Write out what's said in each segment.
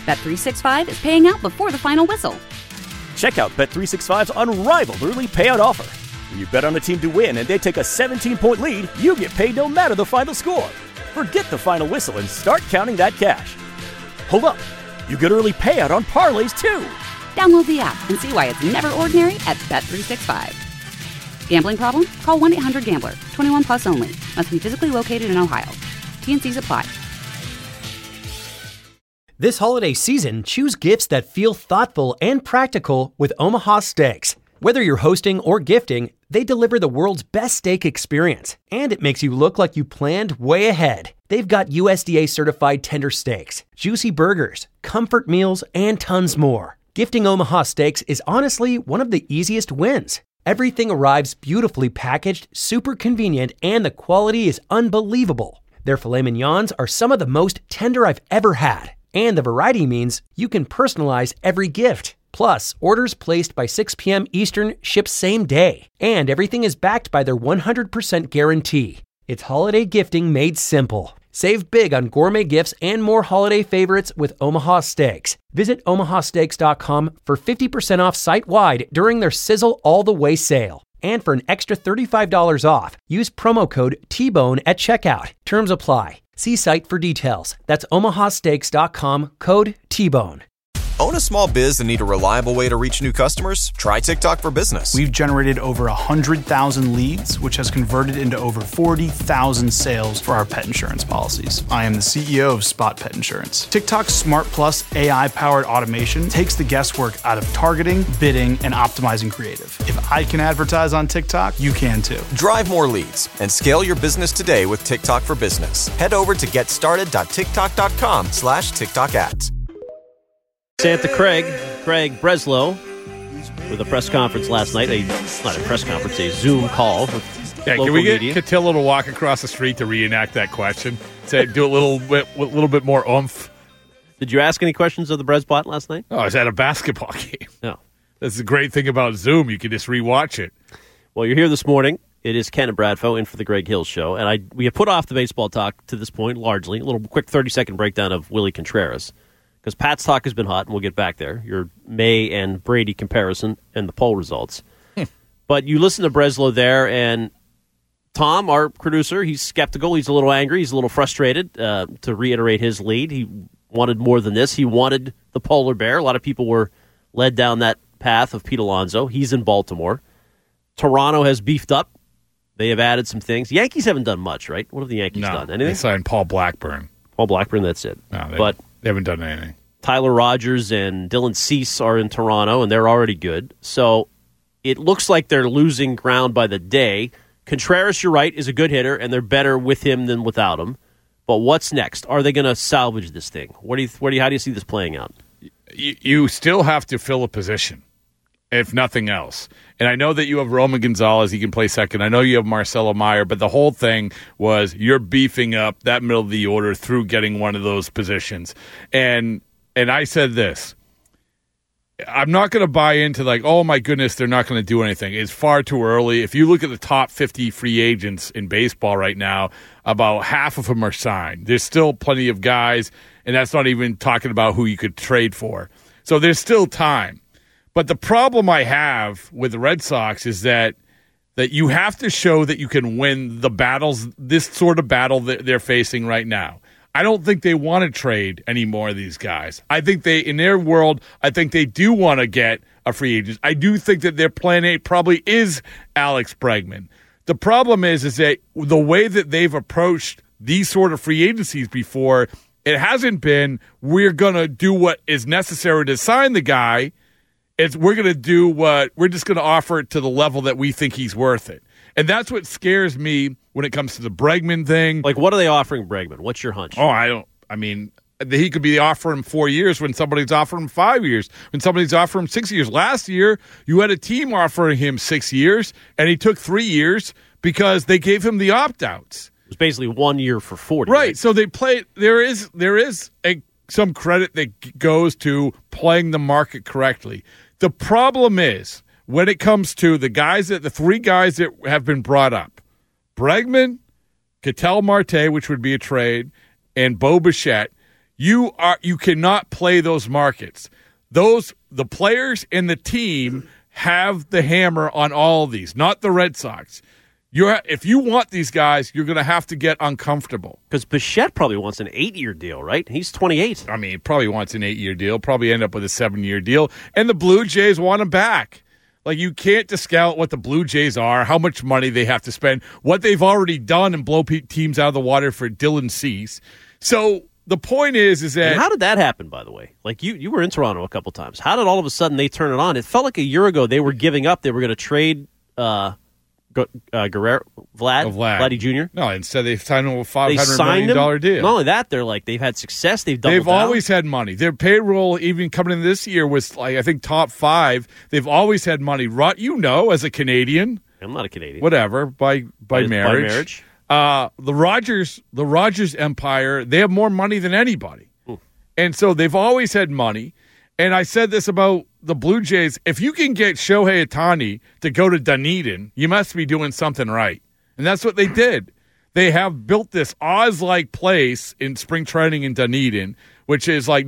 Bet365 is paying out before the final whistle. Check out Bet365's unrivaled early payout offer. When you bet on a team to win and they take a 17-point lead, you get paid no matter the final score. Forget the final whistle and start counting that cash. Hold up. You get early payout on parlays, too. Download the app and see why it's never ordinary at Bet365. Gambling problem? Call 1-800-GAMBLER. 21 plus only. Must be physically located in Ohio. T&Cs apply. This holiday season, choose gifts that feel thoughtful and practical with Omaha Steaks. Whether you're hosting or gifting, they deliver the world's best steak experience, and it makes you look like you planned way ahead. They've got USDA certified tender steaks, juicy burgers, comfort meals, and tons more. Gifting Omaha Steaks is honestly one of the easiest wins. Everything arrives beautifully packaged, super convenient, and the quality is unbelievable. Their filet mignons are some of the most tender I've ever had. And the variety means you can personalize every gift. Plus, orders placed by 6 p.m. Eastern ship same day. And everything is backed by their 100% guarantee. It's holiday gifting made simple. Save big on gourmet gifts and more holiday favorites with Omaha Steaks. Visit omahasteaks.com for 50% off site-wide during their Sizzle All the Way sale. And for an extra $35 off, use promo code TBONE at checkout. Terms apply. See site for details. That's omahasteaks.com, code TBONE. Own a small biz and need a reliable way to reach new customers? Try TikTok for Business. We've generated over 100,000 leads, which has converted into over 40,000 sales for our pet insurance policies. I am the CEO of Spot Pet Insurance. TikTok's Smart Plus AI-powered automation takes the guesswork out of targeting, bidding, and optimizing creative. If I can advertise on TikTok, you can too. Drive more leads and scale your business today with TikTok for Business. Head over to getstarted.tiktok.com/TikTok ads. Santa Craig Breslow, with a press conference last night. Not a press conference, a Zoom call with local can we get media. Cotillo to walk across the street to reenact that question? Say, do a little bit more oomph. Did you ask any questions of the Bresbot last night? Oh, I was at a basketball game. No. That's the great thing about Zoom. You can just rewatch it. Well, you're here this morning. It is Ken and Bradfo in for the Greg Hill Show. And we have put off the baseball talk to this point, largely. A little quick 30-second breakdown of Willie Contreras. Because Pat's talk has been hot, and we'll get back there. Your May and Brady comparison and the poll results. But you listen to Breslow there, and Tom, our producer, he's skeptical. He's a little angry. He's a little frustrated, to reiterate his lead. He wanted more than this. He wanted the polar bear. A lot of people were led down that path of Pete Alonso. He's in Baltimore. Toronto has beefed up. They have added some things. Yankees haven't done much, right? What have the Yankees done? Anything? They signed Paul Blackburn. Paul Blackburn, that's it. No, they haven't done anything. Tyler Rogers and Dylan Cease are in Toronto, and they're already good. So it looks like they're losing ground by the day. Contreras, you're right, is a good hitter, and they're better with him than without him. But what's next? Are they going to salvage this thing? How do you see this playing out? You still have to fill a position, if nothing else. And I know that you have Roman Gonzalez. He can play second. I know you have Marcelo Meyer. But the whole thing was you're beefing up that middle of the order through getting one of those positions. And I said this. I'm not going to buy into oh, my goodness, they're not going to do anything. It's far too early. If you look at the top 50 free agents in baseball right now, about half of them are signed. There's still plenty of guys, and that's not even talking about who you could trade for. So there's still time. But the problem I have with the Red Sox is that you have to show that you can win the battles, this sort of battle that they're facing right now. I don't think they want to trade any more of these guys. I think in their world, I think they do want to get a free agent. I do think that their plan A probably is Alex Bregman. The problem is that the way that they've approached these sort of free agencies before, it hasn't been, we're going to do what is necessary to sign the guy. We're going to do we're just going to offer it to the level that we think he's worth it. And that's what scares me when it comes to the Bregman thing. What are they offering Bregman? What's your hunch? Oh, he could be offering him 4 years when somebody's offering him 5 years, when somebody's offering him 6 years. Last year, you had a team offering him 6 years, and he took 3 years because they gave him the opt-outs. It was basically 1 year for 40. Right. So they play. There is some credit that goes to playing the market correctly. The problem is when it comes to the three guys that have been brought up, Bregman, Ketel Marte, which would be a trade, and Bo Bichette, you cannot play those markets. The players and the team have the hammer on all of these, not the Red Sox. If you want these guys, you're going to have to get uncomfortable. Because Bichette probably wants an 8-year deal, right? He's 28. I mean, he probably wants an 8-year deal, probably end up with a 7-year deal. And the Blue Jays want him back. Like, you can't discount what the Blue Jays are, how much money they have to spend, what they've already done and blow teams out of the water for Dylan Cease. So the point is that... And how did that happen, by the way? Like, you were in Toronto a couple times. How did all of a sudden they turn it on? It felt like a year ago they were giving up. They were going to trade... Guerrero, Vladdy Jr. No, instead they signed him with $500 million deal. Not only that, they've had success. They've always had money. Their payroll, even coming in this year, was I think top 5. They've always had money. As a Canadian, I'm not a Canadian. Whatever, by marriage. The Rogers empire, they have more money than anybody, and so they've always had money. And I said this about the Blue Jays. If you can get Shohei Ohtani to go to Dunedin, you must be doing something right. And that's what they did. They have built this Oz-like place in spring training in Dunedin, which is like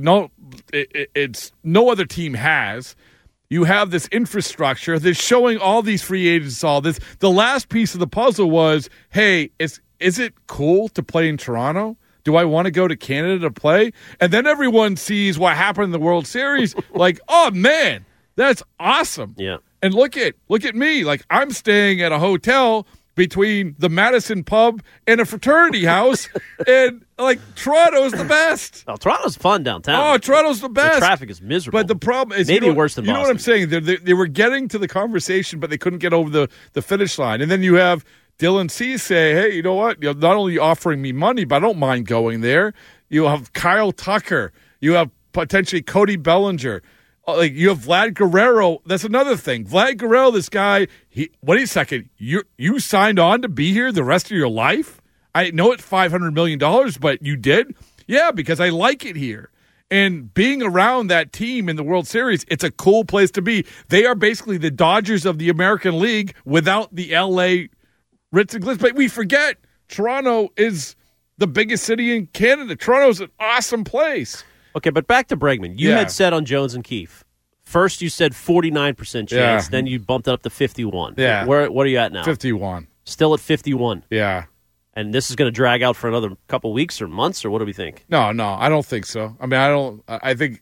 it's no other team has. You have this infrastructure that's showing all these free agents all this. The last piece of the puzzle was, hey, is it cool to play in Toronto? Do I want to go to Canada to play? And then everyone sees what happened in the World Series, like, oh man, that's awesome. Yeah. And look at me, like I'm staying at a hotel between the Madison pub and a fraternity house, and like Toronto's the best. Oh, Toronto's fun downtown. Oh, Toronto's the best. The traffic is miserable. But the problem is maybe worse than Boston. You know what I'm saying? They were getting to the conversation, but they couldn't get over the finish line. And then you have Dylan Cease say, hey, you know what? You're not only offering me money, but I don't mind going there. You have Kyle Tucker. You have potentially Cody Bellinger. Like you have Vlad Guerrero. That's another thing. Vlad Guerrero, this guy, wait a second. You signed on to be here the rest of your life? I know it's $500 million, but you did? Yeah, because I like it here. And being around that team in the World Series, it's a cool place to be. They are basically the Dodgers of the American League without the L.A. Ritz and Glitz. But we forget Toronto is the biggest city in Canada. Toronto's an awesome place. Okay, but back to Bregman. You had said on Jones and Keefe. First you said 49% chance, then you bumped it up to 51. Yeah. What are you at now? 51. Still at 51. Yeah. And this is going to drag out for another couple weeks or months, or what do we think? No, I don't think so. I mean, I think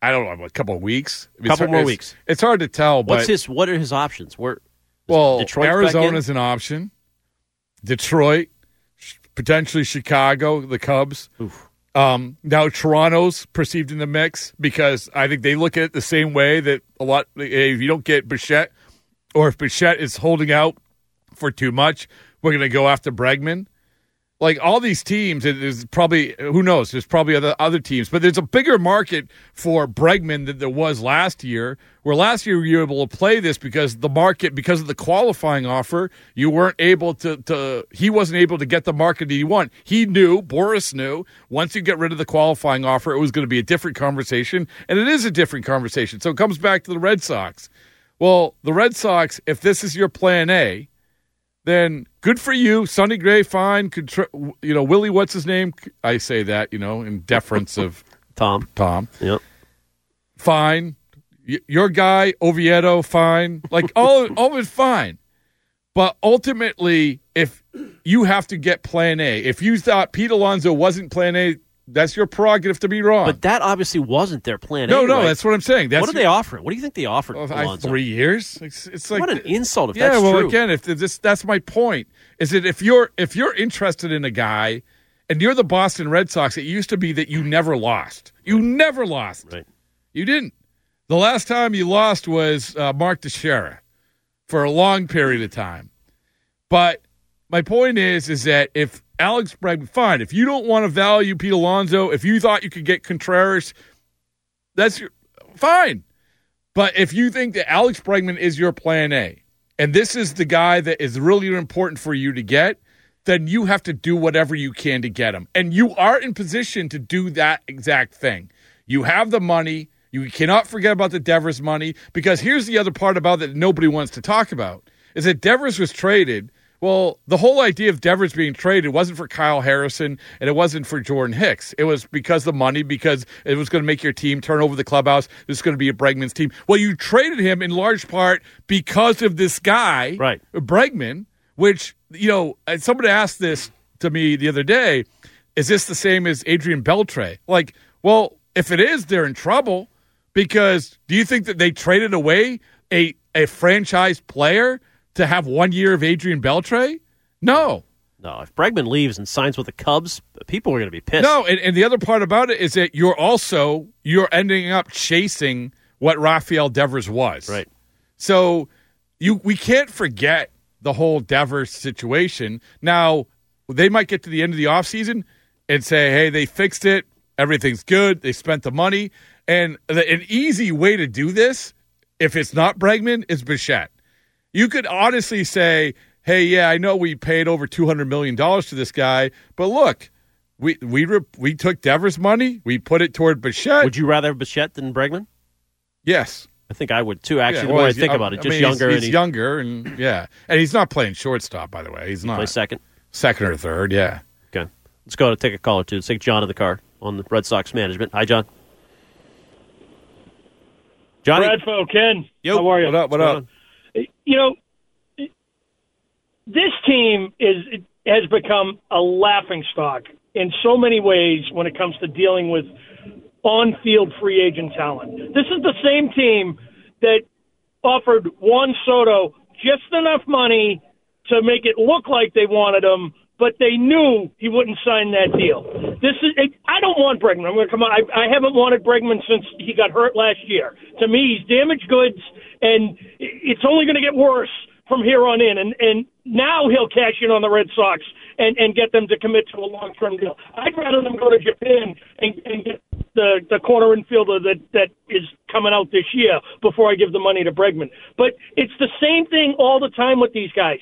a couple of weeks. I mean, couple more weeks. It's hard to tell, but what are his options? Detroit's Arizona's an option. Detroit, potentially Chicago, the Cubs. Oof. Now Toronto's perceived in the mix because I think they look at it the same way that if you don't get Bichette, or if Bichette is holding out for too much, we're going to go after Bregman. Like all these teams, there's probably, who knows, there's probably other teams, but there's a bigger market for Bregman than there was last year, where last year you were able to play this because of the qualifying offer, you weren't able he wasn't able to get the market that he wanted. Boris knew, once you get rid of the qualifying offer, it was going to be a different conversation, and it is a different conversation. So it comes back to the Red Sox. Well, the Red Sox, if this is your plan A, then good for you. Sonny Gray, fine. Willie, what's his name? I say that, in deference of Tom. Yep. Fine. Your guy, Oviedo, fine. Like, all of it, fine. But ultimately, if you have to get plan A, if you thought Pete Alonso wasn't plan A, that's your prerogative to be wrong. But that obviously wasn't their plan A. No, that's what I'm saying. What are they offering? What do you think they offered Alonso? 3 years? It's like, what an insult if that's true. Yeah, well, again, that's my point. Is that if you're interested in a guy and you're the Boston Red Sox, it used to be that you never lost. You never lost. Right. You didn't. The last time you lost was Mark Teixeira for a long period of time. But my point is that if Alex Bregman, fine. If you don't want to value Pete Alonso, if you thought you could get Contreras, fine. But if you think that Alex Bregman is your plan A, and this is the guy that is really important for you to get, then you have to do whatever you can to get him. And you are in position to do that exact thing. You have the money. You cannot forget about the Devers money, because here's the other part about that nobody wants to talk about, is that Devers was traded Well, the whole idea of Devers being traded wasn't for Kyle Harrison and it wasn't for Jordan Hicks. It was because of the money, because it was going to make your team turn over the clubhouse. This is going to be a Bregman's team. Well, you traded him in large part because of this guy, right, Bregman, which, and somebody asked this to me the other day, is this the same as Adrian Beltre? Like, well, if it is, they're in trouble, because do you think that they traded away a franchise player to have 1 year of Adrian Beltre? No. No, if Bregman leaves and signs with the Cubs, people are going to be pissed. No, and the other part about it is that you're ending up chasing what Rafael Devers was. Right. So we can't forget the whole Devers situation. Now, they might get to the end of the offseason and say, hey, they fixed it, everything's good, they spent the money. And an easy way to do this, if it's not Bregman, is Bichette. You could honestly say, hey, yeah, I know we paid over $200 million to this guy, but look, we took Devers' money, we put it toward Bichette. Would you rather have Bichette than Bregman? Yes. I think I would too, actually, the more I think about it. Younger. He's younger, and and he's not playing shortstop, by the way. He's not. Play second? Second or third, yeah. Okay. Let's go to take a call or two. Let's take John in the car on the Red Sox management. Hi, John. Johnny. Bradfo, Ken. Yo. How are you? What up? This team has become a laughingstock in so many ways when it comes to dealing with on-field free agent talent. This is the same team that offered Juan Soto just enough money to make it look like they wanted him, but they knew he wouldn't sign that deal. I don't want Bregman. I'm going to come on. I haven't wanted Bregman since he got hurt last year. To me, he's damaged goods, and it's only going to get worse from here on in. And now he'll cash in on the Red Sox and get them to commit to a long-term deal. I'd rather them go to Japan and get the corner infielder that is coming out this year before I give the money to Bregman. But it's the same thing all the time with these guys.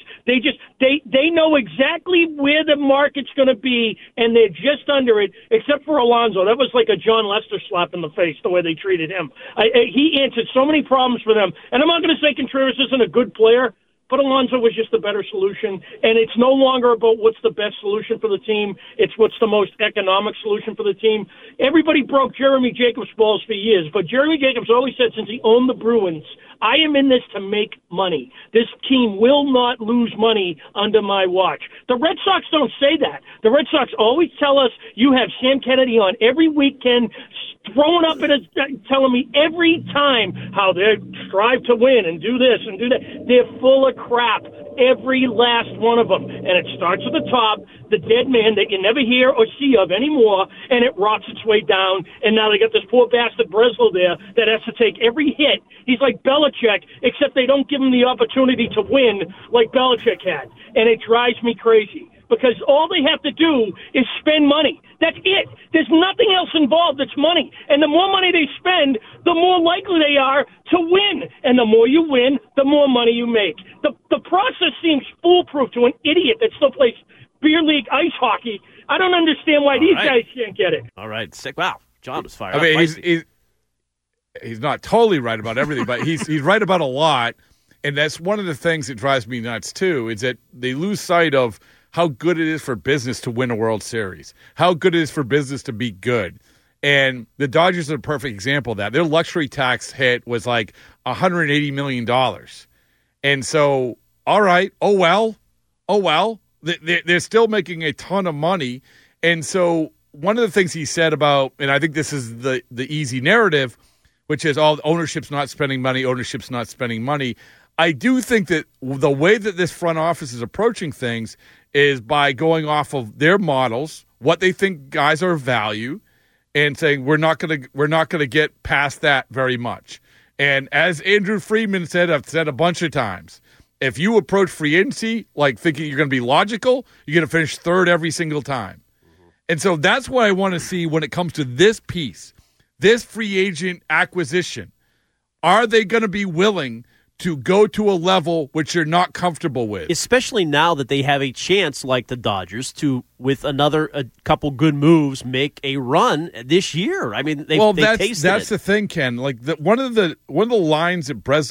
They know exactly where the market's going to be, and they're just under it, except for Alonso. That was like a John Lester slap in the face, the way they treated him. He answered so many problems for them. And I'm not going to say Contreras isn't a good player, but Alonso was just a better solution, and it's no longer about what's the best solution for the team. It's what's the most economic solution for the team. Everybody broke Jeremy Jacobs' balls for years, but Jeremy Jacobs always said since he owned the Bruins, I am in this to make money. This team will not lose money under my watch. The Red Sox don't say that. The Red Sox always tell us you have Sam Kennedy on every weekend throwing up at us, telling me every time how they strive to win and do this and do that. They're full of crap, every last one of them. And it starts at the top, the dead man that you never hear or see of anymore, and it rots its way down. And now they got this poor bastard Breslow there that has to take every hit. He's like Belichick, except they don't give him the opportunity to win like Belichick had. And it drives me crazy, because all they have to do is spend money. That's it. There's nothing else involved. It's money. And the more money they spend, the more likely they are to win. And the more you win, the more money you make. The process seems foolproof to an idiot that still plays beer league ice hockey. I don't understand why these guys can't get it. All right. Sick. Wow. John was fired up. I mean, he's not totally right about everything, but he's right about a lot. And that's one of the things that drives me nuts, too, is that they lose sight of how good it is for business to win a World Series, how good it is for business to be good. And the Dodgers are a perfect example of that. Their luxury tax hit was like $180 million. And so, all right, oh well. They're still making a ton of money. And so one of the things he said about, and I think this is the easy narrative, which is all ownership's not spending money. I do think that the way that this front office is approaching things is by going off of their models, what they think guys are of value, and saying we're not going to get past that very much. And as Andrew Friedman said, I've said a bunch of times, if you approach free agency like thinking you're going to be logical, you're going to finish third every single time. And so that's what I want to see when it comes to this piece, this free agent acquisition. Are they going to be willing to go to a level which you're not comfortable with? Especially now that they have a chance, like the Dodgers, to, with a couple good moves, make a run this year. I mean, they've tasted it. That's the thing, Ken. Like one of the lines that Breslow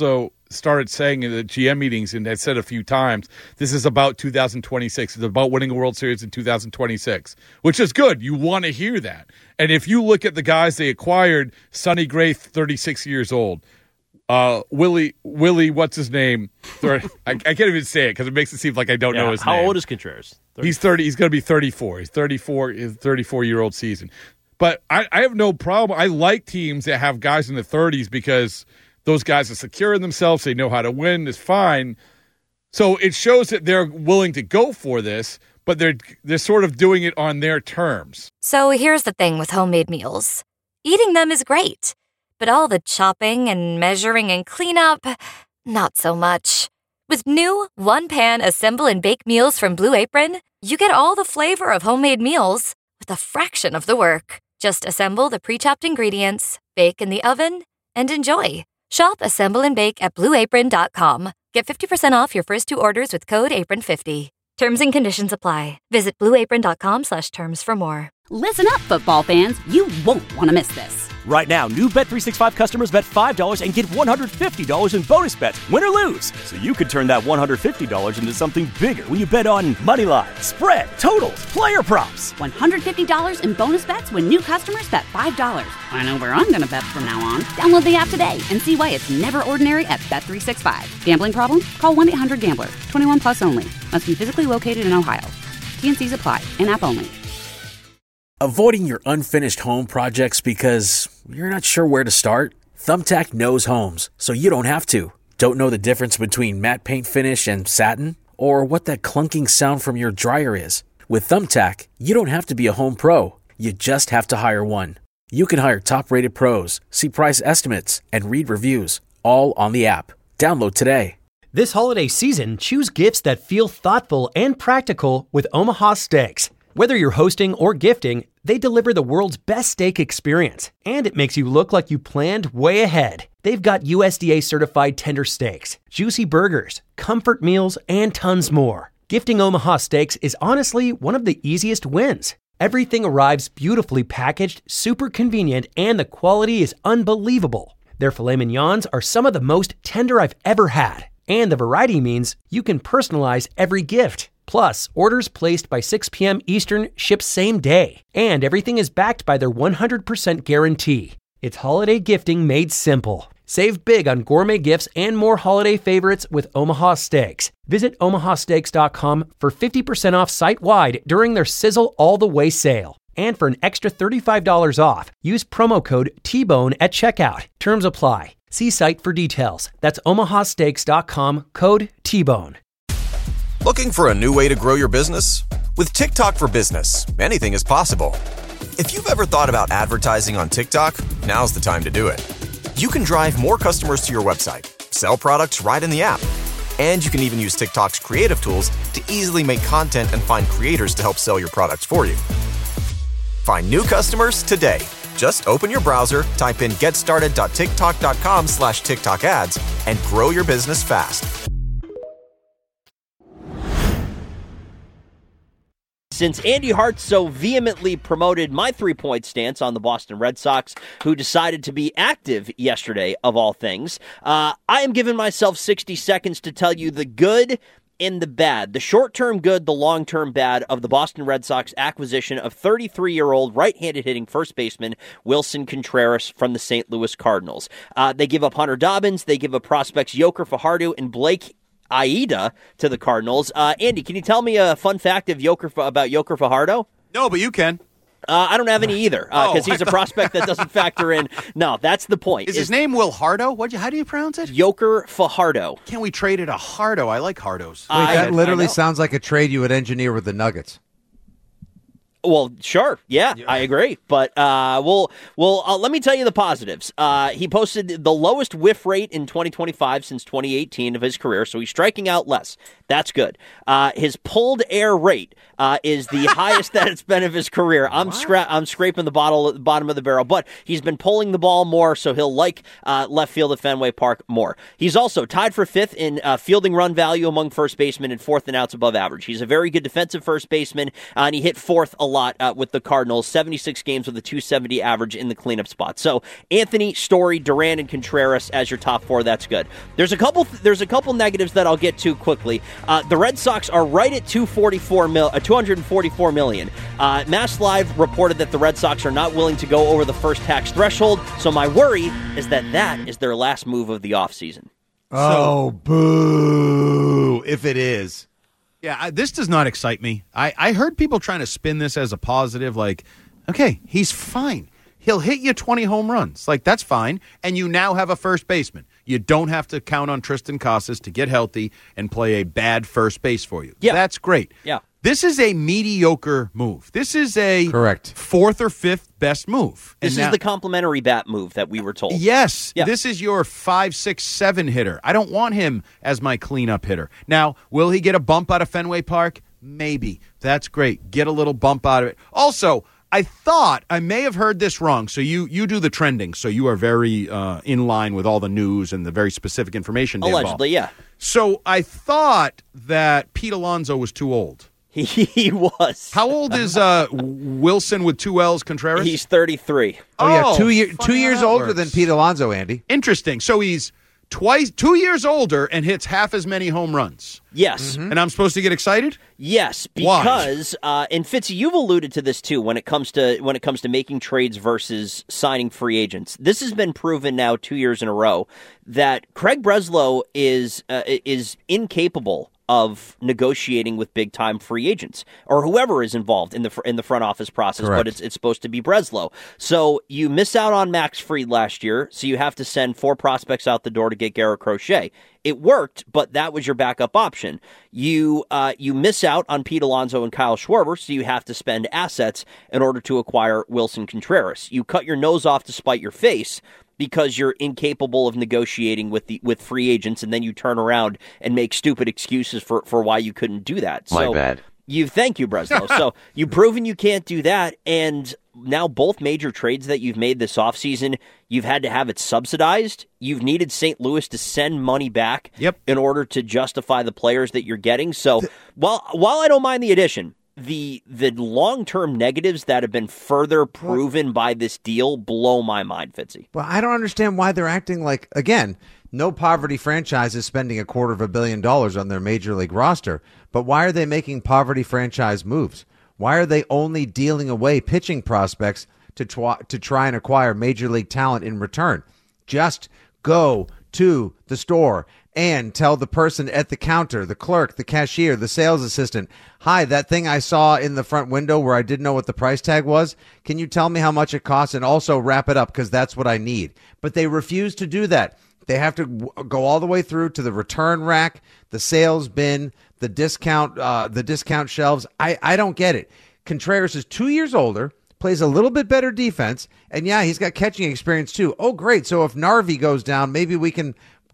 started saying in the GM meetings and had said a few times, this is about 2026. It's about winning a World Series in 2026, which is good. You want to hear that. And if you look at the guys they acquired, Sonny Gray, 36 years old. Willie, what's his name? I can't even say it because it makes it seem like I don't know his name. How old is Contreras? 30. He's 30. He's going to be 34. He's 34. His 34-year-old season. But I have no problem. I like teams that have guys in the 30s because those guys are secure in themselves. They know how to win. It's fine. So it shows that they're willing to go for this, but they're sort of doing it on their terms. So here's the thing with homemade meals. Eating them is great. But all the chopping and measuring and cleanup, not so much. With new one-pan assemble and bake meals from Blue Apron, you get all the flavor of homemade meals with a fraction of the work. Just assemble the pre-chopped ingredients, bake in the oven, and enjoy. Shop Assemble and Bake at BlueApron.com. Get 50% off your first 2 orders with code APRON50. Terms and conditions apply. Visit BlueApron.com/terms for more. Listen up, football fans. You won't want to miss this. Right now, new Bet365 customers bet $5 and get $150 in bonus bets, win or lose. So you could turn that $150 into something bigger when you bet on money line, spread, totals, player props. $150 in bonus bets when new customers bet $5. I know where I'm going to bet from now on. Download the app today and see why it's never ordinary at Bet365. Gambling problem? Call 1-800-GAMBLER. 21 plus only. Must be physically located in Ohio. T&Cs apply. In-app only. Avoiding your unfinished home projects because you're not sure where to start? Thumbtack knows homes, so you don't have to. Don't know the difference between matte paint finish and satin? Or what that clunking sound from your dryer is? With Thumbtack, you don't have to be a home pro. You just have to hire one. You can hire top-rated pros, see price estimates, and read reviews, all on the app. Download today. This holiday season, choose gifts that feel thoughtful and practical with Omaha Steaks. Whether you're hosting or gifting, they deliver the world's best steak experience, and it makes you look like you planned way ahead. They've got USDA-certified tender steaks, juicy burgers, comfort meals, and tons more. Gifting Omaha Steaks is honestly one of the easiest wins. Everything arrives beautifully packaged, super convenient, and the quality is unbelievable. Their filet mignons are some of the most tender I've ever had, and the variety means you can personalize every gift. Plus, orders placed by 6 p.m. Eastern ship same day. And everything is backed by their 100% guarantee. It's holiday gifting made simple. Save big on gourmet gifts and more holiday favorites with Omaha Steaks. Visit omahasteaks.com for 50% off site-wide during their Sizzle All the Way sale. And for an extra $35 off, use promo code TBONE at checkout. Terms apply. See site for details. That's omahasteaks.com, code TBONE. Looking for a new way to grow your business? With TikTok for Business, anything is possible. If you've ever thought about advertising on TikTok, now's the time to do it. You can drive more customers to your website, sell products right in the app, and you can even use TikTok's creative tools to easily make content and find creators to help sell your products for you. Find new customers today. Just open your browser, type in getstarted.tiktok.com/TikTok ads, and grow your business fast. Since Andy Hart so vehemently promoted my three-point stance on the Boston Red Sox, who decided to be active yesterday, of all things, I am giving myself 60 seconds to tell you the good and the bad, the short-term good, the long-term bad of the Boston Red Sox acquisition of 33-year-old right-handed hitting first baseman Wilson Contreras from the St. Louis Cardinals. They give up Hunter Dobbins, they give up prospects Yoker Fajardo and Blake Aida to the Cardinals. Andy, can you tell me a fun fact of about Yoker Fajardo? No, but you can. I don't have any either, because he's a prospect that doesn't factor in. No, that's the point. Is his name Will Hardo? How do you pronounce it? Yoker Fajardo. Can't we trade it a Hardo? I like Hardos. Wait, that literally sounds like a trade you would engineer with the Nuggets. Well, sure. Yeah, I agree. But let me tell you the positives. He posted the lowest whiff rate in 2025 since 2018 of his career, so he's striking out less. That's good. His pulled air rate is the highest that it's been of his career. I'm scraping the bottom of the barrel, but he's been pulling the ball more, so he'll like left field at Fenway Park more. He's also tied for 5th in fielding run value among first basemen and 4th in outs above average. He's a very good defensive first baseman, and he hit 4th a lot with the Cardinals, 76 games with a 270 average in the cleanup spot. So Anthony, Story, Duran, and Contreras as your top 4. That's good. There's a couple negatives that I'll get to quickly. The Red Sox are right at $244 million. Mass Live reported that the Red Sox are not willing to go over the first tax threshold, so my worry is that is their last move of the offseason. Oh, boo, if it is. Yeah, this does not excite me. I heard people trying to spin this as a positive, like, okay, he's fine. He'll hit you 20 home runs. Like, that's fine. And you now have a first baseman. You don't have to count on Tristan Casas to get healthy and play a bad first base for you. Yeah. That's great. Yeah. This is a mediocre move. This is a correct 4th or 5th best move. This is the complimentary bat move that we were told. Yes. Yeah. This is your 5, 6, 7 hitter. I don't want him as my cleanup hitter. Now, will he get a bump out of Fenway Park? Maybe. That's great. Get a little bump out of it. Also, I thought, I may have heard this wrong, so you do the trending, so you are very in line with all the news and the very specific information. Allegedly, yeah. So I thought that Pete Alonso was too old. He was. How old is Wilson with 2 L's, Contreras? He's 33. Oh, yeah, 2 years older than Pete Alonso, Andy. Interesting. So he's 2 years older and hits half as many home runs. Yes. Mm-hmm. And I'm supposed to get excited? Yes, because and Fitzy, you've alluded to this too when it comes to making trades versus signing free agents. This has been proven now 2 years in a row that Craig Breslow is incapable of negotiating with big time free agents or whoever is involved in the front office process. Correct. But it's supposed to be Breslow. So you miss out on Max Fried last year, so you have to send 4 prospects out the door to get Garrett Crochet. It worked, but that was your backup option. You miss out on Pete Alonso and Kyle Schwarber, so you have to spend assets in order to acquire Wilson Contreras. You cut your nose off to spite your face because you're incapable of negotiating with free agents, and then you turn around and make stupid excuses for why you couldn't do that. My bad. Thank you, Breslow. So you've proven you can't do that, and now both major trades that you've made this offseason, you've had to have it subsidized. You've needed St. Louis to send money back in order to justify the players that you're getting. So while I don't mind the addition, the long-term negatives that have been further proven by this deal blow my mind, Fitzy. Well, I don't understand why they're acting like, again, no poverty franchise is spending $250 million on their major league roster. But why are they making poverty franchise moves? Why are they only dealing away pitching prospects to try and acquire major league talent in return? Just go to the store and tell the person at the counter, the clerk, the cashier, the sales assistant, hi, that thing I saw in the front window where I didn't know what the price tag was, can you tell me how much it costs and also wrap it up because that's what I need? But they refuse to do that. They have to go all the way through to the return rack, the sales bin, the discount shelves. I don't get it. Contreras is 2 years older, plays a little bit better defense, and yeah, he's got catching experience too. Oh, great. So if Narvi goes down, maybe we can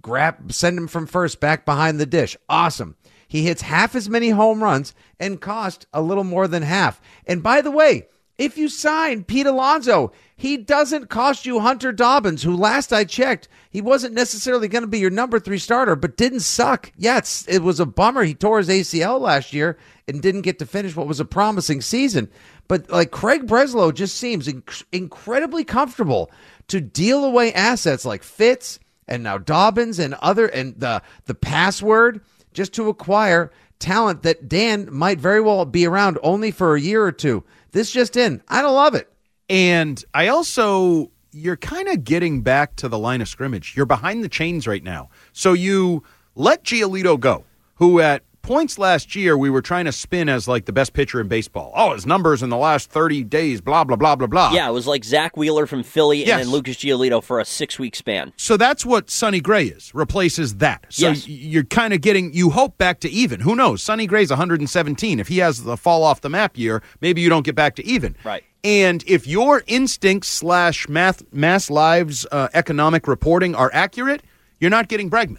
send him from first back behind the dish. Awesome. He hits half as many home runs and cost a little more than half. And by the way, if you sign Pete Alonso, he doesn't cost you Hunter Dobbins, who last I checked, he wasn't necessarily going to be your number 3 starter, but didn't suck. Yeah, it was a bummer. He tore his ACL last year and didn't get to finish what was a promising season. But like Craig Breslow just seems incredibly comfortable to deal away assets like Fitz and now Dobbins and the password just to acquire talent that Dan might very well be around only for a year or two. This just in. I don't love it. And I also, you're kind of getting back to the line of scrimmage. You're behind the chains right now. So you let Giolito go, who at points last year we were trying to spin as like the best pitcher in baseball. Oh, his numbers in the last 30 days, blah, blah, blah, blah, blah. Yeah, it was like Zach Wheeler from Philly and then Lucas Giolito for a 6-week span. So that's what Sonny Gray is, replaces that. So you're kind of getting, you hope, back to even. Who knows? Sonny Gray's 117. If he has the fall off the map year, maybe you don't get back to even. Right. And if your instincts / Mass Live's economic reporting are accurate, you're not getting Bregman.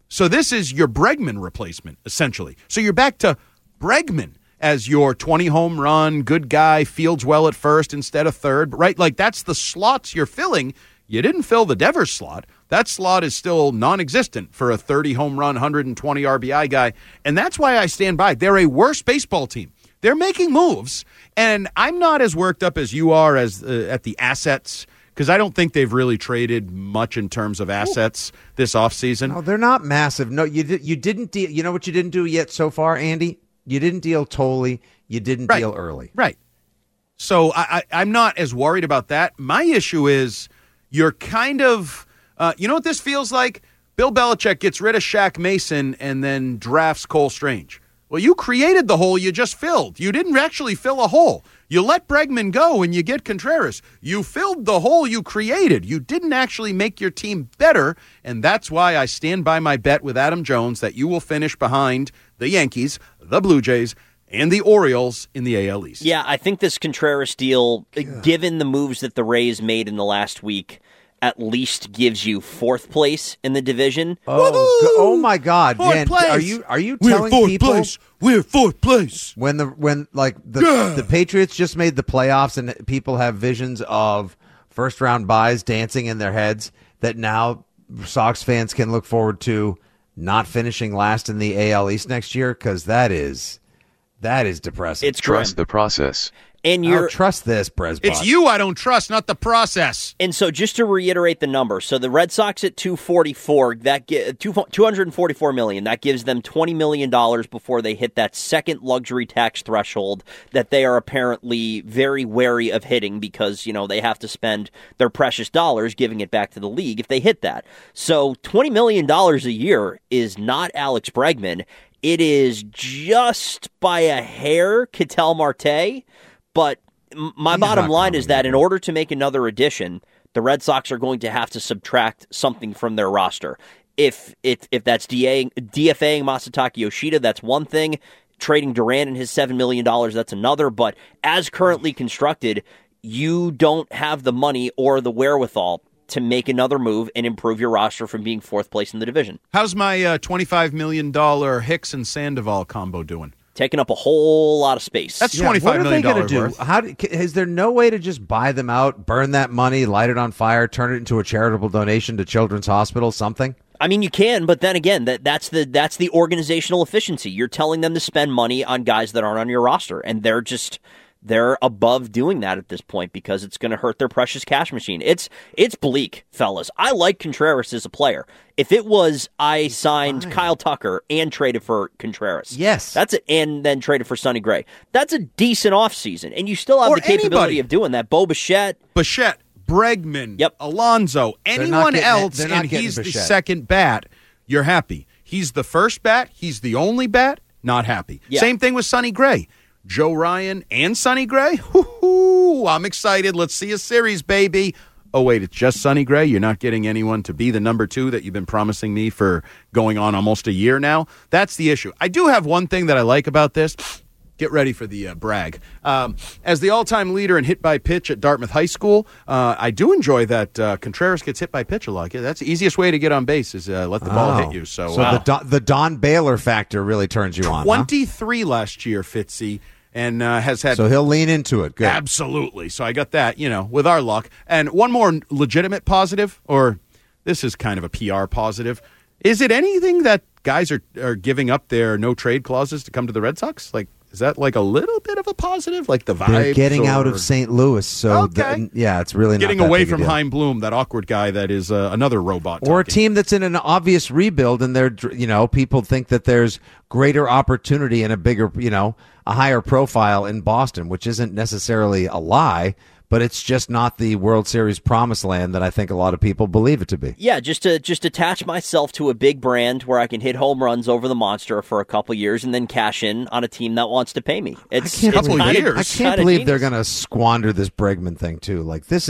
So this is your Bregman replacement, essentially. So you're back to Bregman as your 20 home run, good guy, fields well at first instead of third, right? Like that's the slots you're filling. You didn't fill the Devers slot. That slot is still non-existent for a 30 home run, 120 RBI guy. And that's why I stand by. They're a worse baseball team. They're making moves, and I'm not as worked up as you are as at the assets, because I don't think they've really traded much in terms of assets this offseason. No, they're not massive. No, you didn't deal. You know what you didn't do yet so far, Andy? You didn't deal Tolley. You didn't deal early. Right. So I'm not as worried about that. My issue is you're kind of, you know what this feels like? Bill Belichick gets rid of Shaq Mason and then drafts Cole Strange. Well, you created the hole you just filled. You didn't actually fill a hole. You let Bregman go and you get Contreras. You filled the hole you created. You didn't actually make your team better, and that's why I stand by my bet with Adam Jones that you will finish behind the Yankees, the Blue Jays, and the Orioles in the AL East. Yeah, I think this Contreras deal, given the moves that the Rays made in the last week, at least gives you fourth place in the division. Oh my God, fourth man! place. Are you telling people we're fourth place when the Patriots just made the playoffs and people have visions of first round buys dancing in their heads that now Sox fans can look forward to not finishing last in the AL East next year? Because that is depressing. It's trust the process. And I don't trust this, Bresbot. It's you I don't trust, not the process. And so just to reiterate the number, so the Red Sox at 244, $244 million, that gives them $20 million before they hit that second luxury tax threshold that they are apparently very wary of hitting because, you know, they have to spend their precious dollars giving it back to the league if they hit that. So $20 million a year is not Alex Bregman. It is just by a hair Ketel Marte. But my bottom line is that in order to make another addition, the Red Sox are going to have to subtract something from their roster. If that's DFAing Masataka Yoshida, that's one thing. Trading Duran and his $7 million, that's another. But as currently constructed, you don't have the money or the wherewithal to make another move and improve your roster from being fourth place in the division. How's my $25 million Hicks and Sandoval combo doing? Taking up a whole lot of space. That's $25 million What are they going to do? Is there no way to just buy them out, burn that money, light it on fire, turn it into a charitable donation to Children's Hospital, something? I mean, you can, but then again, that's the organizational efficiency. You're telling them to spend money on guys that aren't on your roster, and they're above doing that at this point because it's going to hurt their precious cash machine. It's bleak, fellas. I like Contreras as a player. If it was I signed Kyle Tucker and traded for Contreras, yes, that's it, and then traded for Sonny Gray, that's a decent offseason, and you still have the capability of doing that. Bo Bichette, Bregman, yep, Alonso, anyone else, and he's the second bat. You're happy. He's the first bat. He's the only bat. Not happy. Yeah. Same thing with Sonny Gray. Joe Ryan and Sonny Gray? Woo-hoo, I'm excited. Let's see a series, baby. Oh, wait, it's just Sonny Gray? You're not getting anyone to be the number two that you've been promising me for going on almost a year now? That's the issue. I do have one thing that I like about this. Get ready for the brag. As the all-time leader in hit by pitch at Dartmouth High School, I do enjoy that Contreras gets hit by pitch a lot. That's the easiest way to get on base is let the ball hit you. So the Don Baylor factor really turns you on. 23 last year, Fitzy. And has had. So he'll lean into it. Good. Absolutely. So I got that, with our luck. And one more legitimate positive, or this is kind of a PR positive. Is it anything that guys are giving up their no trade clauses to come to the Red Sox? Like, is that like a little bit of a positive? Like the vibe? They're getting out of St. Louis. So, it's really getting not that away big from a deal. Chaim Bloom, that awkward guy that is another robot. Or a team that's in an obvious rebuild, and they're, people think that there's greater opportunity and a bigger, a higher profile in Boston, which isn't necessarily a lie, but it's just not the World Series promised land that I think a lot of people believe it to be. Yeah, just attach myself to a big brand where I can hit home runs over the monster for a couple years and then cash in on a team that wants to pay me. I can't believe they're going to squander this Bregman thing too. Like this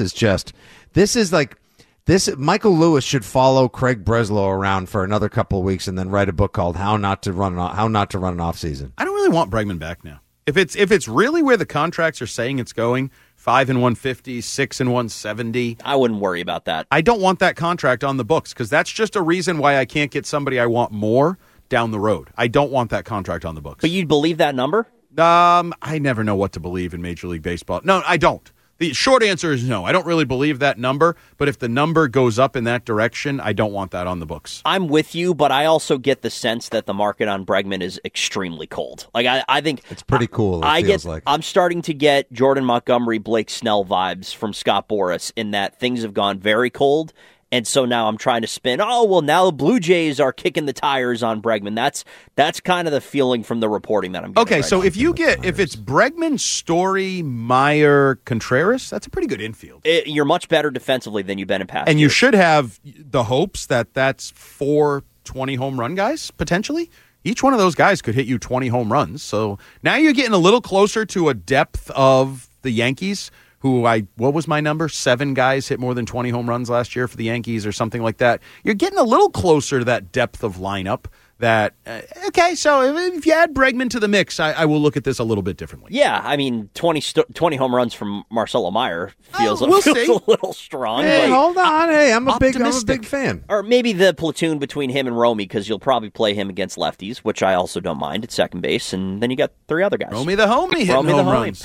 is like Michael Lewis should follow Craig Breslow around for another couple of weeks and then write a book called How Not to Run an Off Season. I don't really want Bregman back now. If it's really where the contracts are saying it's going, 5 and 150, 6 and 170. I wouldn't worry about that. I don't want that contract on the books because that's just a reason why I can't get somebody I want more down the road. I don't want that contract on the books. But you'd believe that number? I never know what to believe in Major League Baseball. No, I don't. The short answer is no. I don't really believe that number, but if the number goes up in that direction, I don't want that on the books. I'm with you, but I also get the sense that the market on Bregman is extremely cold. Like I think it's pretty cool. I'm starting to get Jordan Montgomery, Blake Snell vibes from Scott Boras in that things have gone very cold. And so now I'm trying to spin, now the Blue Jays are kicking the tires on Bregman. That's kind of the feeling from the reporting that I'm getting. Okay, so if it's Bregman, Story, Meyer, Contreras, that's a pretty good infield. You're much better defensively than you've been in past And years. you should have the hopes that that's 4 20 home run guys, potentially. Each one of those guys could hit you 20 home runs. So now you're getting a little closer to a depth of the Yankees, who what was my number? 7 guys hit more than 20 home runs last year for the Yankees or something like that. You're getting a little closer to that depth of lineup that, okay, so if you add Bregman to the mix, I will look at this a little bit differently. Yeah, I mean, 20 home runs from Marcelo Meyer feels, we'll feels a little strong. Hey, hold on. Hey, I'm a big fan. Or maybe the platoon between him and Romy, because you'll probably play him against lefties, which I also don't mind at second base, and then you got 3 other guys. Romy the homie hitting home runs.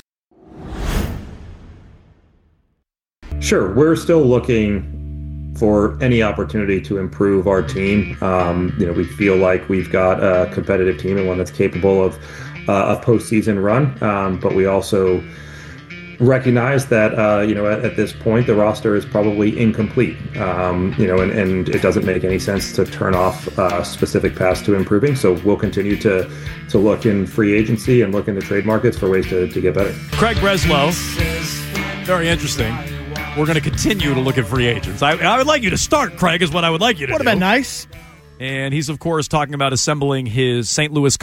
Sure, we're still looking for any opportunity to improve our team. We feel like we've got a competitive team and one that's capable of a postseason run, but we also recognize that at this point the roster is probably incomplete. And it doesn't make any sense to turn off specific paths to improving. So we'll continue to look in free agency and look in the trade markets for ways to get better. Craig Breslow, very interesting. We're going to continue to look at free agents. I would like you to start, Craig, is what I would like you to do. Would have been nice. And he's, of course, talking about assembling his St. Louis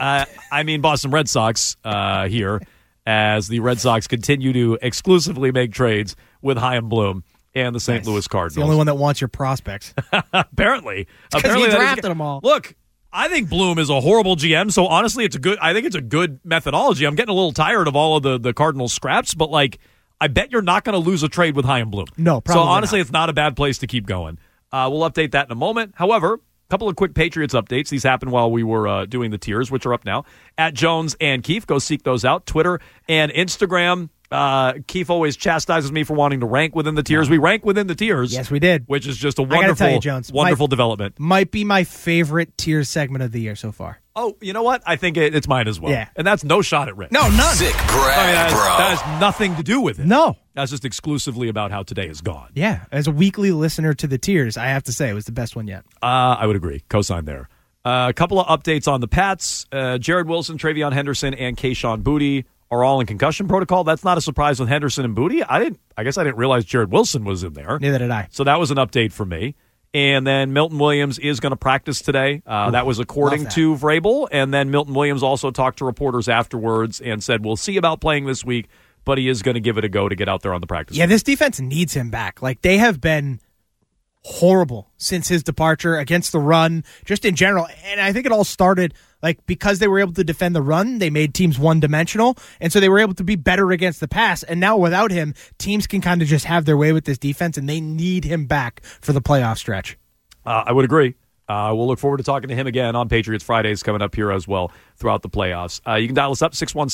Boston Red Sox here as the Red Sox continue to exclusively make trades with Chaim Bloom and the St. Louis Cardinals. It's the only one that wants your prospects. Apparently. Because he drafted them all. Look, I think Bloom is a horrible GM, so honestly, I think it's a good methodology. I'm getting a little tired of all of the Cardinals scraps, but I bet you're not going to lose a trade with Chaim Bloom. No, probably So honestly, not. It's not a bad place to keep going. We'll update that in a moment. However, a couple of quick Patriots updates. These happened while we were doing the tiers, which are up now. At Jones and Keefe, go seek those out. Twitter and Instagram. Keefe always chastises me for wanting to rank within the tiers. We rank within the tiers. Yes, we did. Which is just a I gotta wonderful, tell you, Jones, wonderful development. Might be my favorite tier segment of the year so far. Oh, you know what? I think it's mine as well. Yeah. And that's no shot at Rick. No, none. Sick Brad, bro. That has nothing to do with it. No. That's just exclusively about how today is gone. Yeah, as a weekly listener to the tiers, I have to say it was the best one yet. I would agree. Cosign there. A couple of updates on the Pats. Jared Wilson, Travion Henderson, and Kayshon Boutte are all in concussion protocol. That's not a surprise with Henderson and Boutte. I guess I didn't realize Jared Wilson was in there. Neither did I. So that was an update for me. And then Milton Williams is going to practice today. That was according to Vrabel. And then Milton Williams also talked to reporters afterwards and said, we'll see about playing this week, but he is going to give it a go to get out there on the practice field. This defense needs him back. They have been horrible since his departure against the run, just in general. And I think it all started because they were able to defend the run, they made teams one-dimensional, and so they were able to be better against the pass. And now without him, teams can kind of just have their way with this defense, and they need him back for the playoff stretch. I would agree. We'll look forward to talking to him again on Patriots Fridays coming up here as well throughout the playoffs. You can dial us up,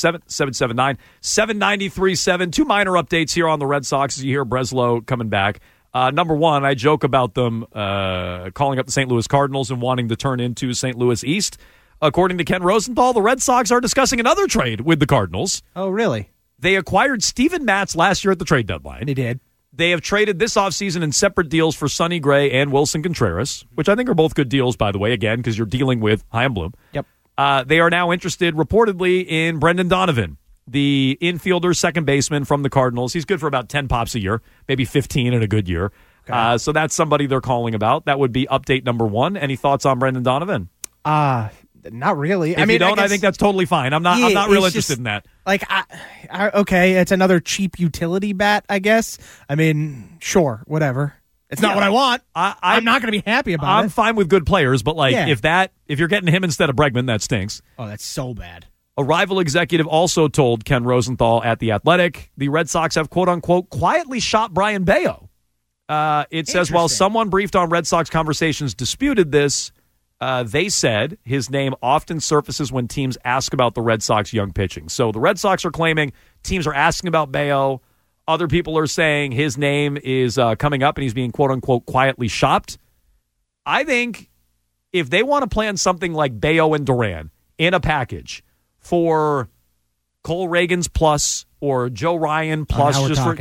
617-779-7937. 2 minor updates here on the Red Sox as you hear Breslow coming back. Number one, I joke about them calling up the St. Louis Cardinals and wanting to turn into St. Louis East. According to Ken Rosenthal, the Red Sox are discussing another trade with the Cardinals. Oh, really? They acquired Steven Matz last year at the trade deadline. They did. They have traded this offseason in separate deals for Sonny Gray and Wilson Contreras, which I think are both good deals, by the way, again, because you're dealing with Chaim Bloom. Yep. They are now interested, reportedly, in Brendan Donovan, the infielder, second baseman from the Cardinals. He's good for about 10 pops a year, maybe 15 in a good year. Okay. So that's somebody they're calling about. That would be update number one. Any thoughts on Brendan Donovan? Not really. If you don't, I think that's totally fine. I'm not real interested in that. Okay, it's another cheap utility bat, I guess. I mean, sure, whatever. It's not what I want. I'm not going to be happy about it. I'm fine with good players, but if you're getting him instead of Bregman, that stinks. Oh, that's so bad. A rival executive also told Ken Rosenthal at The Athletic the Red Sox have, quote-unquote, quietly shopped Brayan Bello. It says, while someone briefed on Red Sox conversations disputed this, they said his name often surfaces when teams ask about the Red Sox young pitching. So the Red Sox are claiming teams are asking about Bello. Other people are saying his name is coming up and he's being, quote-unquote, quietly shopped. I think if they want to plan something like Bello and Duran in a package for Cole Reagans plus or Joe Ryan plus,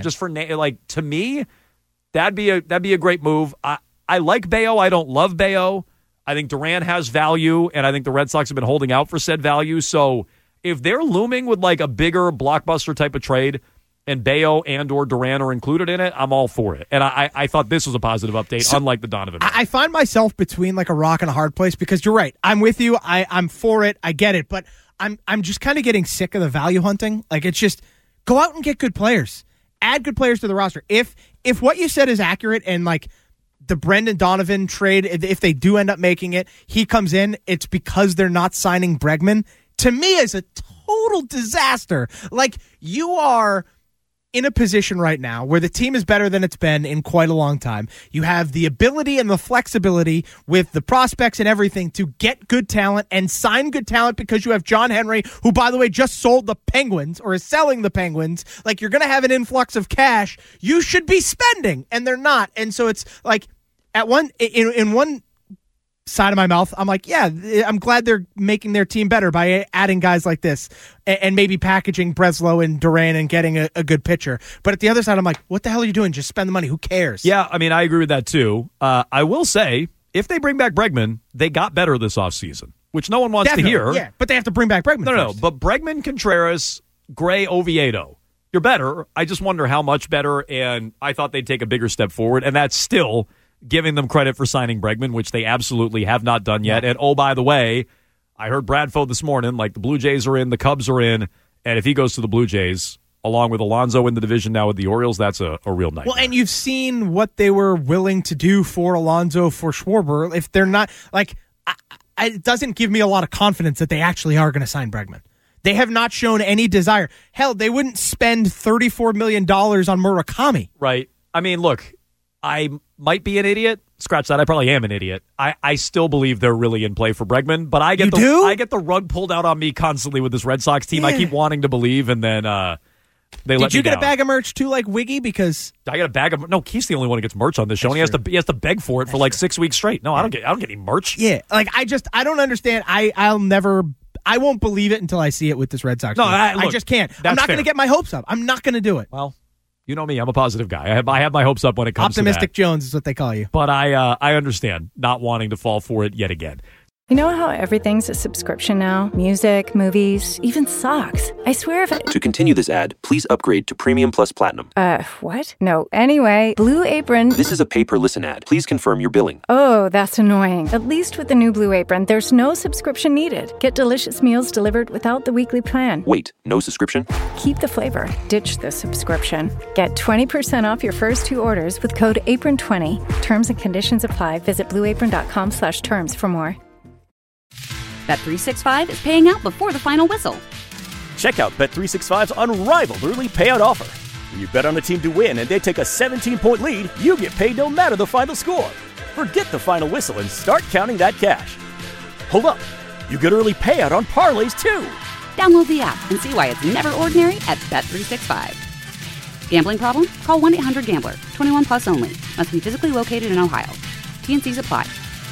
to me, that'd be a great move. I like Bello. I don't love Bello. I think Duran has value, and I think the Red Sox have been holding out for said value. So if they're looming with like a bigger blockbuster type of trade, and Bello and or Duran are included in it, I'm all for it. And I thought this was a positive update, unlike the Donovan. I find myself between like a rock and a hard place because you're right. I'm with you. I'm for it. I get it. But I'm just kind of getting sick of the value hunting. Like, it's just go out and get good players. Add good players to the roster. If what you said is accurate and like the Brendan Donovan trade, if they do end up making it, he comes in, it's because they're not signing Bregman. To me, is a total disaster. Like, you are in a position right now where the team is better than it's been in quite a long time. You have the ability and the flexibility with the prospects and everything to get good talent and sign good talent because you have John Henry, who, by the way, just sold the Penguins or is selling the Penguins. Like, you're going to have an influx of cash you should be spending, and they're not. And so it's like at one in one side of my mouth, I'm like, yeah, I'm glad they're making their team better by adding guys like this and maybe packaging Breslow and Duran and getting a good pitcher. But at the other side, I'm like, what the hell are you doing? Just spend the money. Who cares? Yeah, I mean, I agree with that too. I will say, if they bring back Bregman, they got better this offseason, which no one wants to hear. Yeah, but they have to bring back Bregman No, first. but Bregman, Contreras, Gray, Oviedo, you're better. I just wonder how much better, and I thought they'd take a bigger step forward, and that's still giving them credit for signing Bregman, which they absolutely have not done yet. And, oh, by the way, I heard Bradfo this morning, like the Blue Jays are in, the Cubs are in, and if he goes to the Blue Jays, along with Alonso in the division now with the Orioles, that's a real nightmare. Well, and you've seen what they were willing to do for Alonso, for Schwarber. If they're not, like, it doesn't give me a lot of confidence that they actually are going to sign Bregman. They have not shown any desire. Hell, they wouldn't spend $34 million on Murakami. Right. I mean, look, I might be an idiot. Scratch that. I probably am an idiot. I still believe they're really in play for Bregman, but I get the rug pulled out on me constantly with this Red Sox team. Yeah. I keep wanting to believe, and then they let me down. Did you get a bag of merch too, like Wiggy? Because I got a bag of Keith's the only one who gets merch on this show, and he has to beg for it for like 6 weeks straight. No, I don't get any merch. Yeah, like I don't understand. I won't believe it until I see it with this Red Sox team. I just can't. I'm not going to get my hopes up. I'm not going to do it. Well, you know me. I'm a positive guy. I have my hopes up when it comes Optimistic to that. Jones is what they call you. But I understand not wanting to fall for it yet again. You know how everything's a subscription now? Music, movies, even socks. I swear if To continue this ad, please upgrade to Premium Plus Platinum. What? No. Anyway, Blue Apron. This is a pay-per-listen ad. Please confirm your billing. Oh, that's annoying. At least with the new Blue Apron, there's no subscription needed. Get delicious meals delivered without the weekly plan. Wait, no subscription? Keep the flavor. Ditch the subscription. Get 20% off your first 2 orders with code APRON20. Terms and conditions apply. Visit blueapron.com/terms for more. Bet365 is paying out before the final whistle. Check out Bet365's unrivaled early payout offer. When you bet on a team to win and they take a 17-point lead, you get paid no matter the final score. Forget the final whistle and start counting that cash. Hold up. You get early payout on parlays, too. Download the app and see why it's never ordinary at Bet365. Gambling problem? Call 1-800-GAMBLER. 21 plus only. Must be physically located in Ohio. T&Cs apply.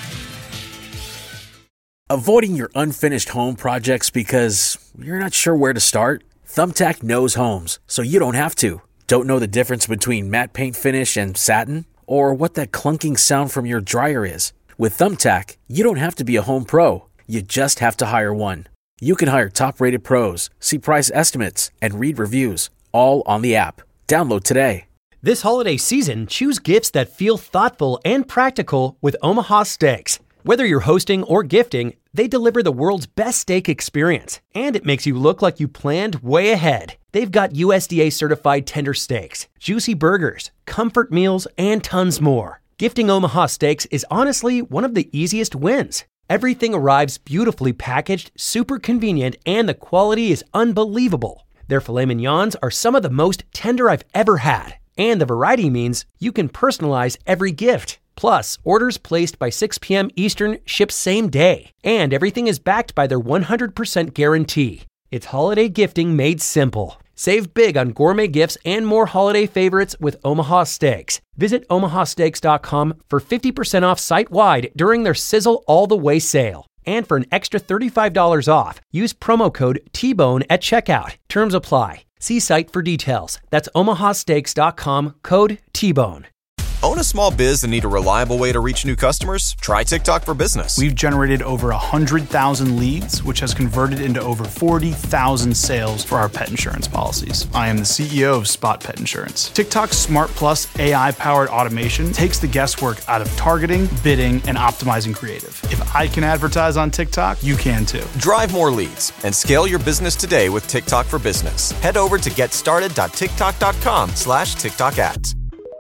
Avoiding your unfinished home projects because you're not sure where to start? Thumbtack knows homes, so you don't have to. Don't know the difference between matte paint finish and satin? Or what that clunking sound from your dryer is? With Thumbtack, you don't have to be a home pro. You just have to hire one. You can hire top-rated pros, see price estimates, and read reviews, all on the app. Download today. This holiday season, choose gifts that feel thoughtful and practical with Omaha Steaks. Whether you're hosting or gifting, they deliver the world's best steak experience, and it makes you look like you planned way ahead. They've got USDA certified tender steaks, juicy burgers, comfort meals, and tons more. Gifting Omaha Steaks is honestly one of the easiest wins. Everything arrives beautifully packaged, super convenient, and the quality is unbelievable. Their filet mignons are some of the most tender I've ever had. And the variety means you can personalize every gift. Plus, orders placed by 6 p.m. Eastern ship same day. And everything is backed by their 100% guarantee. It's holiday gifting made simple. Save big on gourmet gifts and more holiday favorites with Omaha Steaks. Visit omahasteaks.com for 50% off site-wide during their Sizzle All the Way sale. And for an extra $35 off, use promo code T-Bone at checkout. Terms apply. See site for details. That's omahasteaks.com, code T-Bone. Own a small biz and need a reliable way to reach new customers? Try TikTok for Business. We've generated over 100,000 leads, which has converted into over 40,000 sales for our pet insurance policies. I am the CEO of Spot Pet Insurance. TikTok's Smart Plus AI-powered automation takes the guesswork out of targeting, bidding, and optimizing creative. If I can advertise on TikTok, you can too. Drive more leads and scale your business today with TikTok for Business. Head over to getstarted.tiktok.com/TikTok ads.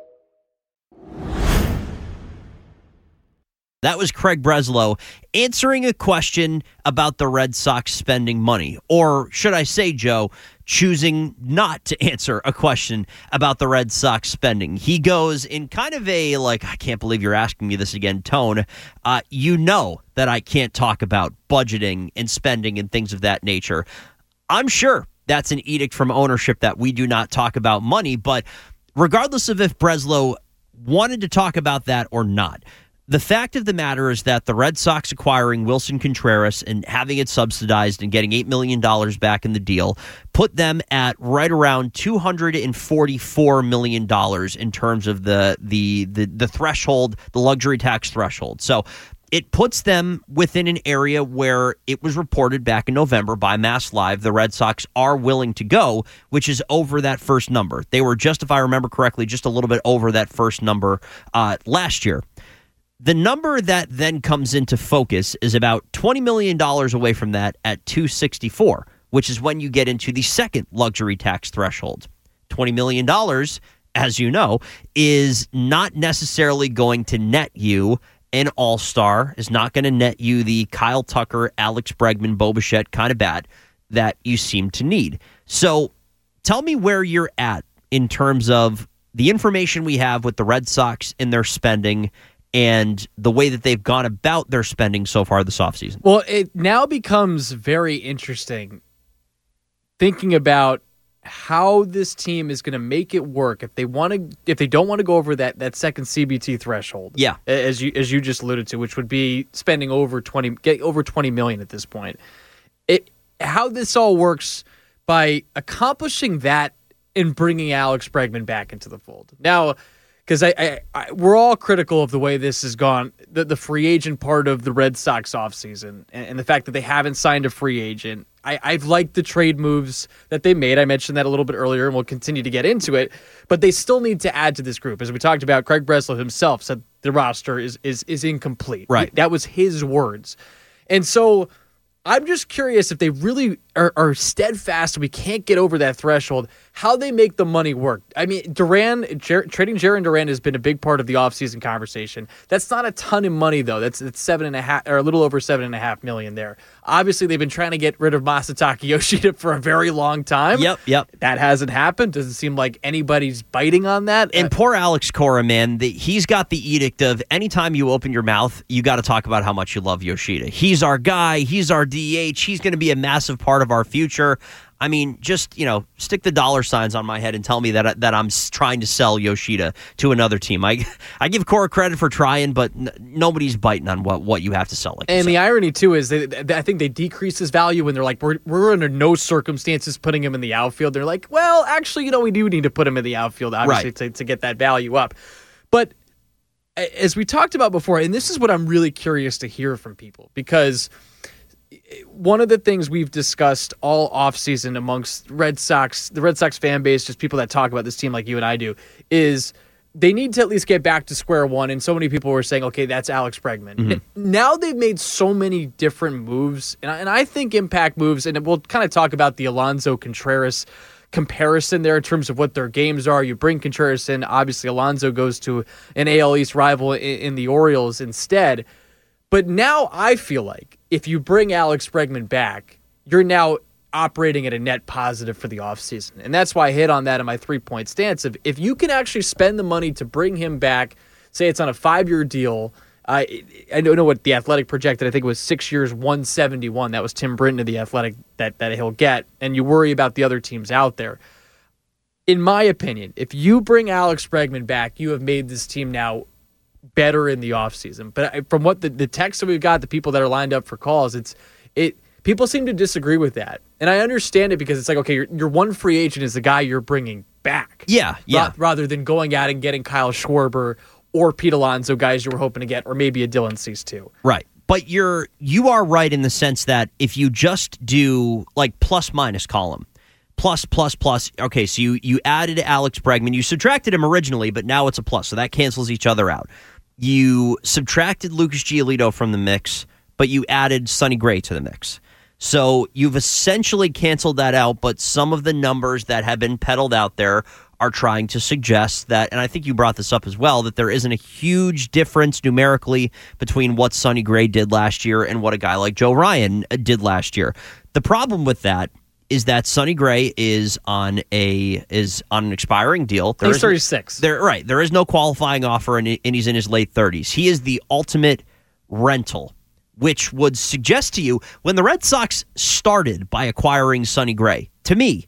That was Craig Breslow answering a question about the Red Sox spending money. Or should I say, Joe, choosing not to answer a question about the Red Sox spending. He goes in kind of a, like, I can't believe you're asking me this again, tone. You know that I can't talk about budgeting and spending and things of that nature. I'm sure that's an edict from ownership that we do not talk about money, but regardless of if Breslow wanted to talk about that or not, the fact of the matter is that the Red Sox acquiring Wilson Contreras and having it subsidized and getting $8 million back in the deal put them at right around $244 million in terms of the threshold, the luxury tax threshold. So it puts them within an area where it was reported back in November by Mass Live the Red Sox are willing to go, which is over that first number. They were just, if I remember correctly, just a little bit over that first number last year. The number that then comes into focus is about $20 million away from that at 264, which is when you get into the second luxury tax threshold. $20 million, as you know, is not necessarily going to net you an all-star, is not going to net you the Kyle Tucker, Alex Bregman, Bo Bichette kind of bat that you seem to need. So tell me where you're at in terms of the information we have with the Red Sox in their spending and the way that they've gone about their spending so far this offseason. Well, it now becomes very interesting thinking about how this team is going to make it work if they don't want to go over that second CBT threshold. Yeah, as you just alluded to, which would be spending over $20 million at this point. How this all works by accomplishing that and bringing Alex Bregman back into the fold now. Because we're all critical of the way this has gone, the free agent part of the Red Sox offseason, and the fact that they haven't signed a free agent. I've liked the trade moves that they made. I mentioned that a little bit earlier, and we'll continue to get into it. But they still need to add to this group. As we talked about, Craig Breslow himself said the roster is incomplete. Right. That was his words. And so I'm just curious if they really are steadfast and we can't get over that threshold, how they make the money work. I mean, trading Jarren Duran has been a big part of the offseason conversation. That's not a ton of money, though. That's $7.5 or a little over $7.5 million there. Obviously, they've been trying to get rid of Masataka Yoshida for a very long time. Yep. That hasn't happened. Doesn't seem like anybody's biting on that. And poor Alex Cora, man, he's got the edict of anytime you open your mouth, you got to talk about how much you love Yoshida. He's our guy. He's our DH. He's going to be a massive part of our future. I mean, just, stick the dollar signs on my head and tell me that I'm trying to sell Yoshida to another team. I give Cora credit for trying, but nobody's biting on what you have to sell. And the irony, too, is I think they decrease his value when they're like, we're under no circumstances putting him in the outfield. They're like, well, actually, we do need to put him in the outfield, obviously, to get that value up. But as we talked about before, and this is what I'm really curious to hear from people, because one of the things we've discussed all offseason amongst the Red Sox fan base, just people that talk about this team like you and I do, is they need to at least get back to square one. And so many people were saying, okay, that's Alex Bregman. Mm-hmm. Now they've made so many different moves, and I think impact moves, and we'll kind of talk about the Alonso Contreras comparison there in terms of what their games are. You bring Contreras in, obviously Alonso goes to an AL East rival in the Orioles instead. But now I feel like if you bring Alex Bregman back, you're now operating at a net positive for the offseason. And that's why I hit on that in my 3-point stance. If you can actually spend the money to bring him back, say it's on a 5-year deal, I don't know what the Athletic projected. I think it was 6 years, 171. That was Tim Britton of the Athletic that he'll get. And you worry about the other teams out there. In my opinion, if you bring Alex Bregman back, you have made this team now better in the offseason. But from what the text that we've got, the people that are lined up for calls, people seem to disagree with that. And I understand it because it's like, okay, your one free agent is the guy you're bringing back. Yeah. Rather than going out and getting Kyle Schwarber or Pete Alonso, guys you were hoping to get, or maybe a Dylan Cease too. Right. But you are right in the sense that if you just do like plus minus column, plus. Okay, so you added Alex Bregman. You subtracted him originally, but now it's a plus, so that cancels each other out. You subtracted Lucas Giolito from the mix, but you added Sonny Gray to the mix. So you've essentially canceled that out, but some of the numbers that have been peddled out there are trying to suggest that, and I think you brought this up as well, that there isn't a huge difference numerically between what Sonny Gray did last year and what a guy like Joe Ryan did last year. The problem with that is that Sonny Gray is on an expiring deal. He's 36. There is no qualifying offer, and he's in his late 30s. He is the ultimate rental, which would suggest to you, when the Red Sox started by acquiring Sonny Gray, to me,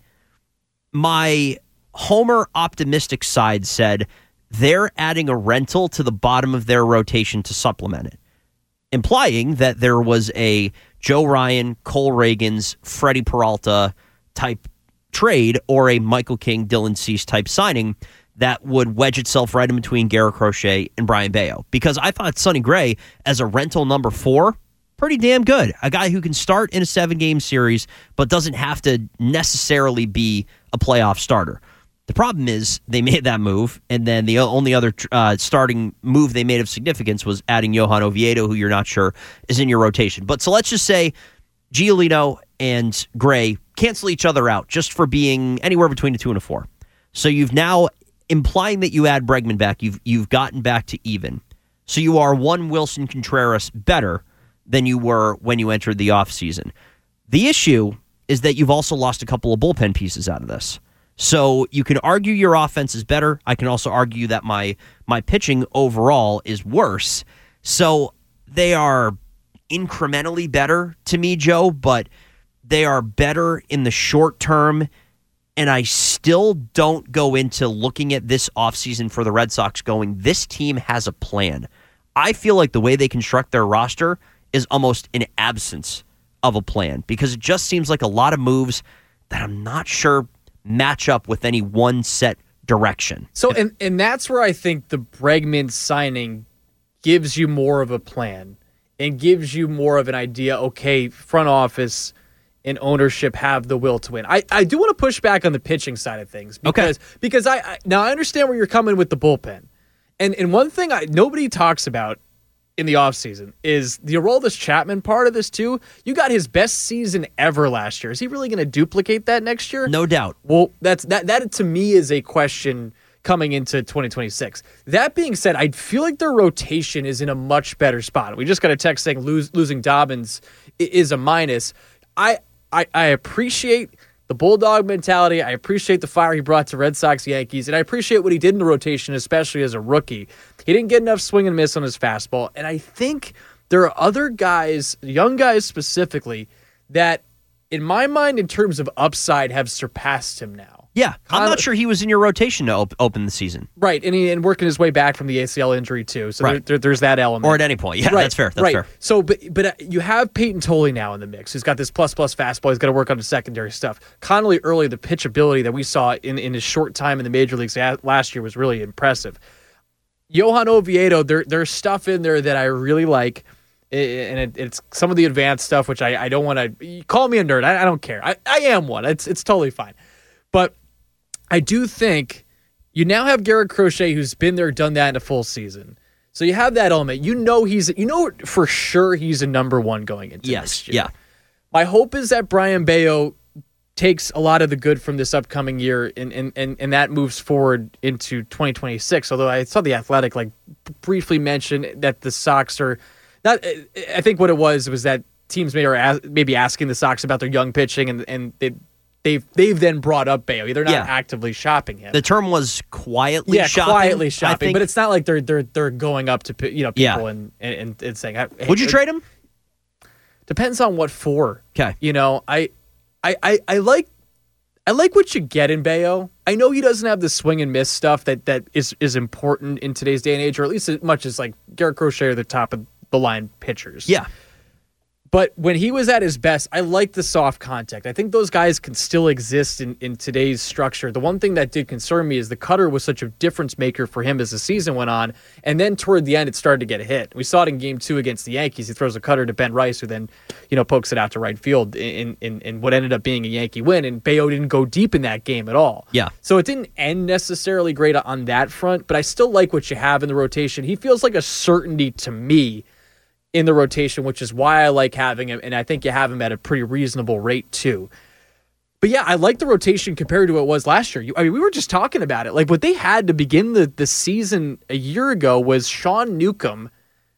my homer optimistic side said they're adding a rental to the bottom of their rotation to supplement it, implying that there was a Joe Ryan, Cole Reagans, Freddie Peralta type trade or a Michael King, Dylan Cease type signing that would wedge itself right in between Garrett Crochet and Brian Bayo. Because I thought Sonny Gray, as a rental number 4, pretty damn good. A guy who can start in a 7-game series, but doesn't have to necessarily be a playoff starter. The problem is they made that move, and then the only other starting move they made of significance was adding Johan Oviedo, who you're not sure is in your rotation. But so let's just say Giolito and Gray cancel each other out just for being anywhere between a 2 and a 4. So you've now, implying that you add Bregman back, you've gotten back to even. So you are one Wilson Contreras better than you were when you entered the offseason. The issue is that you've also lost a couple of bullpen pieces out of this. So you can argue your offense is better. I can also argue that my pitching overall is worse. So they are incrementally better to me, Joe, but they are better in the short term. And I still don't go into looking at this offseason for the Red Sox going, this team has a plan. I feel like the way they construct their roster is almost an absence of a plan, because it just seems like a lot of moves that I'm not sure match up with any one set direction. So, and that's where I think the Bregman signing gives you more of a plan and gives you more of an idea, okay, front office and ownership have the will to win. I do want to push back on the pitching side of things because I understand where you're coming with the bullpen. And one thing nobody talks about in the offseason is the Aroldis Chapman part of this too. You got his best season ever last year. Is he really going to duplicate that next year? No doubt. Well, that to me is a question coming into 2026. That being said, I feel like their rotation is in a much better spot. We just got a text saying losing Dobbins is a minus. I appreciate the Bulldog mentality. I appreciate the fire he brought to Red Sox Yankees, and I appreciate what he did in the rotation, especially as a rookie. He didn't get enough swing and miss on his fastball, and I think there are other guys, young guys specifically, that in my mind, in terms of upside, have surpassed him now. Yeah, I'm not sure he was in your rotation to open the season. Right, and working his way back from the ACL injury too. So right. there's that element. Or at any point, yeah, right. That's fair. That's right. fair. So, but you have Peyton Tolley now in the mix. He's got this plus fastball. He's got to work on the secondary stuff. Connolly early, the pitchability that we saw in his short time in the major leagues last year was really impressive. Johan Oviedo, there's stuff in there that I really like. And it's some of the advanced stuff, which I don't want to call me a nerd. I don't care. I am one. It's totally fine. But I do think you now have Garrett Crochet, who's been there, done that in a full season. So you have that element. You know for sure he's a number one going into next year. Yeah. My hope is that Brian Bayo takes a lot of the good from this upcoming year and that moves forward into 2026. Although I saw the Athletic briefly mention that the Sox are I think what it was that teams maybe asking the Sox about their young pitching, and they've then brought up Bello. They're not actively shopping him. The term was quietly shopping. Quietly shopping, but it's not like they're going up to people and saying, hey, would you trade him? Depends on what for. Okay. I like what you get in Bello. I know he doesn't have the swing and miss stuff that is important in today's day and age, or at least as much as like Garrett Crochet are the top of the line pitchers. Yeah. But when he was at his best, I like the soft contact. I think those guys can still exist in today's structure. The one thing that did concern me is the cutter was such a difference maker for him as the season went on. And then toward the end, it started to get a hit. We saw it in Game 2 against the Yankees. He throws a cutter to Ben Rice, who then pokes it out to right field in what ended up being a Yankee win. And Bello didn't go deep in that game at all. Yeah. So it didn't end necessarily great on that front, but I still like what you have in the rotation. He feels like a certainty to me in the rotation, which is why I like having him, and I think you have him at a pretty reasonable rate too. But yeah, I like the rotation compared to what it was last year. We were just talking about it. Like what they had to begin the season a year ago was Sean Newcomb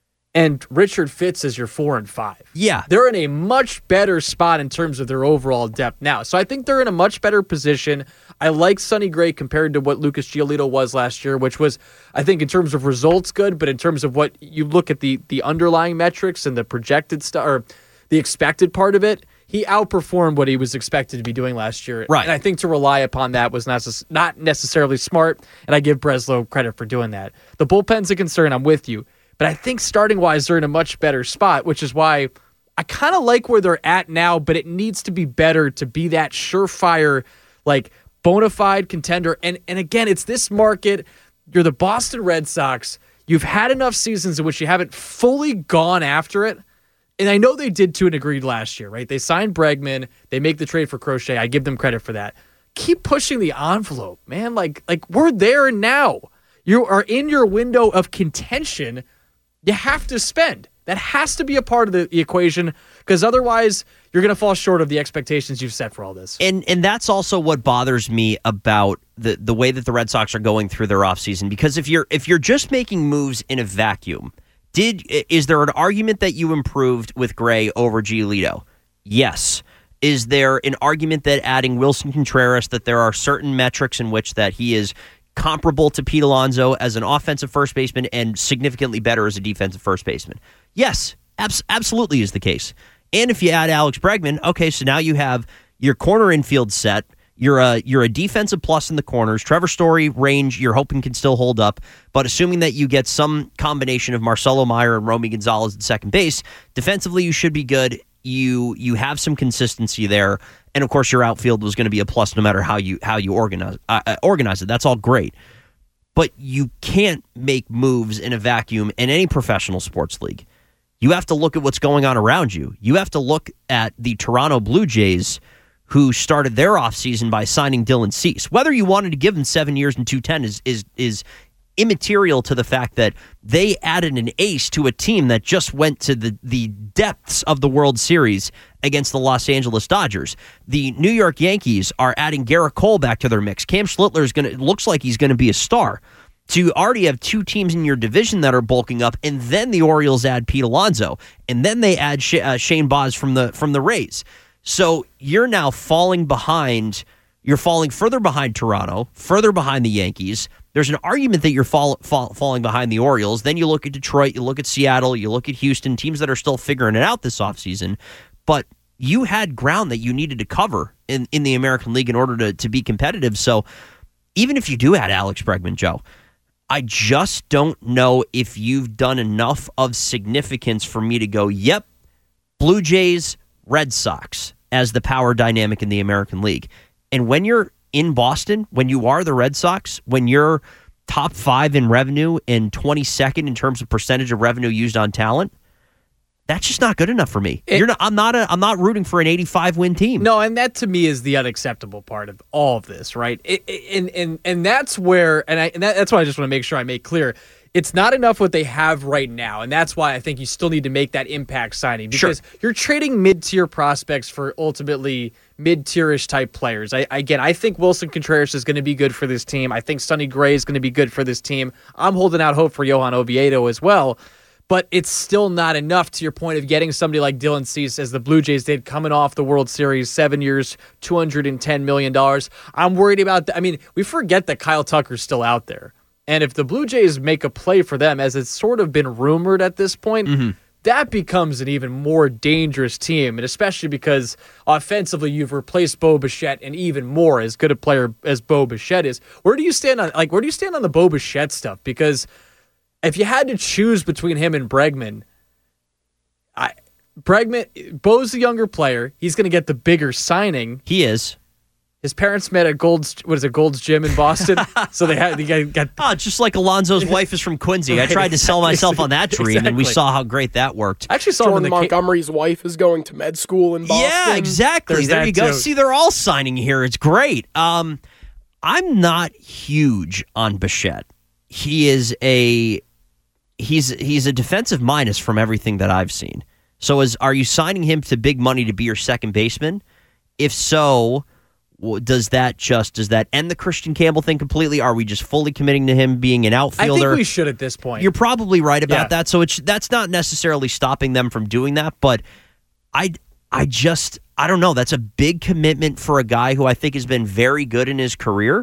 and Richard Fitz as your 4 and 5. Yeah. They're in a much better spot in terms of their overall depth now. So I think they're in a much better position. I like Sonny Gray compared to what Lucas Giolito was last year, which was, I think, in terms of results good, but in terms of what you look at the underlying metrics and the projected stuff or the expected part of it, he outperformed what he was expected to be doing last year. Right. And I think to rely upon that was not necessarily smart, and I give Breslow credit for doing that. The bullpen's a concern. I'm with you. But I think starting-wise, they're in a much better spot, which is why I kind of like where they're at now, but it needs to be better to be that surefire, like, bona fide contender. And again, it's this market. You're the Boston Red Sox. You've had enough seasons in which you haven't fully gone after it. And I know they did to a degree last year, right? They signed Bregman. They make the trade for Crochet. I give them credit for that. Keep pushing the envelope, man. Like we're there now. You are in your window of contention. You have to spend. That has to be a part of the equation, because otherwise you're going to fall short of the expectations you've set for all this. And that's also what bothers me about the way that the Red Sox are going through their offseason, because if you're just making moves in a vacuum, is there an argument that you improved with Gray over Giolito? Yes. Is there an argument that adding Wilson Contreras, that there are certain metrics in which that he is comparable to Pete Alonso as an offensive first baseman and significantly better as a defensive first baseman? Yes, absolutely is the case. And if you add Alex Bregman, okay, so now you have your corner infield set. You're a defensive plus in the corners. Trevor Story range, you're hoping can still hold up, but assuming that you get some combination of Marcelo Meyer and Romy Gonzalez at second base, defensively you should be good. You have some consistency there, and of course your outfield was going to be a plus no matter how you organize it. That's all great, but you can't make moves in a vacuum in any professional sports league. You have to look at what's going on around you. You have to look at the Toronto Blue Jays, who started their offseason by signing Dylan Cease. Whether you wanted to give them 7 years and $210 is immaterial to the fact that they added an ace to a team that just went to the depths of the World Series against the Los Angeles Dodgers. The New York Yankees are adding Garrett Cole back to their mix. Cam Schlittler looks like he's going to be a star. So you already have two teams in your division that are bulking up, and then the Orioles add Pete Alonso, and then they add Shane Baz from the Rays. So you're now falling behind. You're falling further behind Toronto, further behind the Yankees. There's an argument that you're falling behind the Orioles. Then you look at Detroit, you look at Seattle, you look at Houston, teams that are still figuring it out this offseason. But you had ground that you needed to cover in the American League in order to be competitive. So even if you do add Alex Bregman, Joe, I just don't know if you've done enough of significance for me to go, yep, Blue Jays, Red Sox as the power dynamic in the American League. And when you're in Boston, when you are the Red Sox, when you're top 5 in revenue and 22nd in terms of percentage of revenue used on talent, that's just not good enough for me. I'm not rooting for an 85-win team. No, and that to me is the unacceptable part of all of this, right? And that's where, that's why I just want to make sure I make clear, it's not enough what they have right now, and that's why I think you still need to make that impact signing, because you're trading mid-tier prospects for ultimately mid-tierish type players. I think Wilson Contreras is going to be good for this team. I think Sonny Gray is going to be good for this team. I'm holding out hope for Johan Oviedo as well. but it's still not enough to your point of getting somebody like Dylan Cease, as the Blue Jays did, coming off the World Series, 7 years, $210 million. I'm worried about that. I mean, we forget that Kyle Tucker's still out there. And if the Blue Jays make a play for them, as it's sort of been rumored at this point, that becomes an even more dangerous team, and especially because offensively you've replaced Bo Bichette and even more as good a player as Bo Bichette is. Where do you stand on the Bo Bichette stuff? Because if you had to choose between him and Bregman, Bo's the younger player. He's going to get the bigger signing. He is. His parents met at Gold's Gym in Boston. So they got just like Alonzo's wife is from Quincy. Right, I tried to sell myself on that dream, and we saw how great that worked. I actually saw Jordan Montgomery's wife is going to med school in Boston. Yeah, exactly. There you go. Too. See, they're all signing here. It's great. I'm not huge on Bichette. He's a defensive minus from everything that I've seen. So are you signing him to big money to be your second baseman? If so, does that end the Christian Campbell thing completely? Are we just fully committing to him being an outfielder? I think we should at this point. You're probably right about that. So that's not necessarily stopping them from doing that, but I don't know. That's a big commitment for a guy who I think has been very good in his career.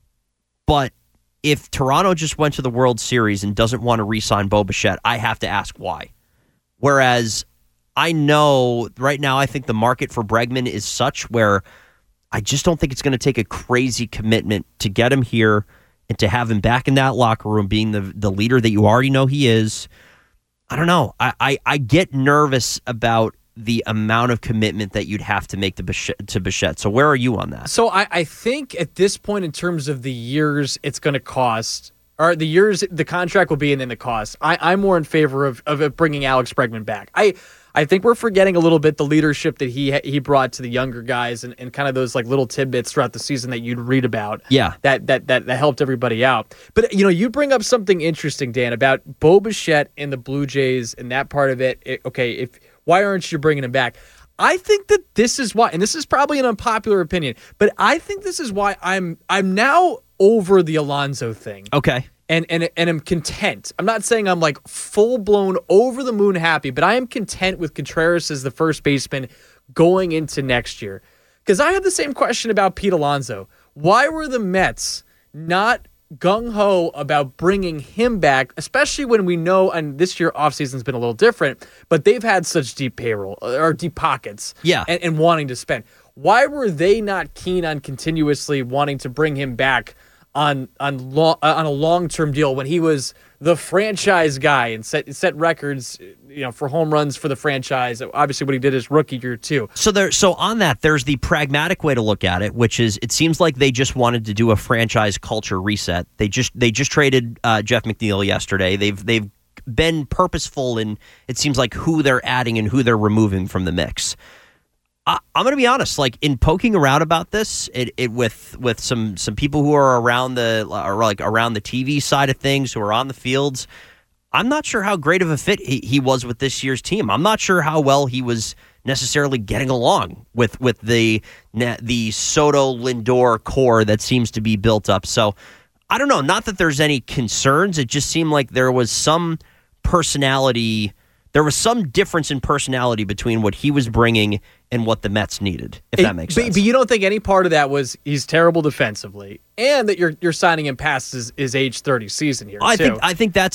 But if Toronto just went to the World Series and doesn't want to re-sign Bo Bichette, I have to ask why. Whereas I know right now I think the market for Bregman is such where I just don't think it's going to take a crazy commitment to get him here and to have him back in that locker room being the leader that you already know he is. I don't know. I get nervous about the amount of commitment that you'd have to make to Bichette. So where are you on that? So I think at this point, in terms of the years it's going to cost, or the years the contract will be and then the cost, I'm more in favor of bringing Alex Bregman back. I think we're forgetting a little bit the leadership that he brought to the younger guys and kind of those like little tidbits throughout the season that you'd read about. Yeah. That helped everybody out. But you bring up something interesting, Dan, about Bo Bichette and the Blue Jays and that part of it. Why aren't you bringing him back? I think that this is why, and this is probably an unpopular opinion, but I think this is why I'm now over the Alonzo thing. Okay. And I'm content. I'm not saying I'm like full-blown over-the-moon happy, but I am content with Contreras as the first baseman going into next year. Because I had the same question about Pete Alonso. Why were the Mets not gung-ho about bringing him back, especially when we know, and this year offseason's been a little different, but they've had such deep payroll, or deep pockets, and wanting to spend. Why were they not keen on continuously wanting to bring him back on a long-term deal when he was the franchise guy and set records, for home runs for the franchise? Obviously, what he did his rookie year too. So on that, there's the pragmatic way to look at it, which is it seems like they just wanted to do a franchise culture reset. They just traded Jeff McNeil yesterday. They've been purposeful in, it seems like, who they're adding and who they're removing from the mix. I'm going to be honest, like in poking around about this, with some people who are around around the TV side of things, who are on the fields, I'm not sure how great of a fit he was with this year's team. I'm not sure how well he was necessarily getting along with the Soto Lindor core that seems to be built up. So I don't know. Not that there's any concerns. It just seemed like there was some personality. There was some difference in personality between what he was bringing and what the Mets needed, if that makes sense. But you don't think any part of that was he's terrible defensively, and that you're signing him past his age 30 season here? I think that's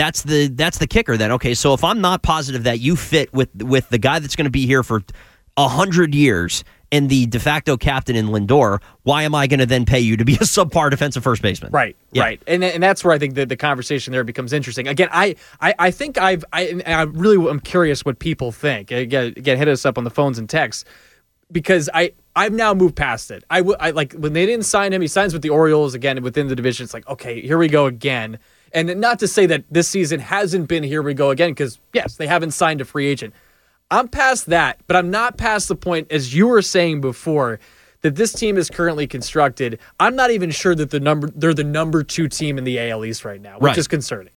the kicker. Then okay, so if I'm not positive that you fit with the guy that's going to be here for 100 years and the de facto captain in Lindor, why am I going to then pay you to be a subpar defensive first baseman? Right, yeah. Right. And that's where I think the conversation there becomes interesting. Again, I think I really am curious what people think. Again, hit us up on the phones and texts, because I've now moved past it. I like when they didn't sign him, he signs with the Orioles again within the division. It's like, okay, here we go again. And not to say that this season hasn't been here we go again, because yes, they haven't signed a free agent. I'm past that, but I'm not past the point, as you were saying before, that this team is currently constructed. I'm not even sure that they're the number 2 team in the AL East right now, which is concerning.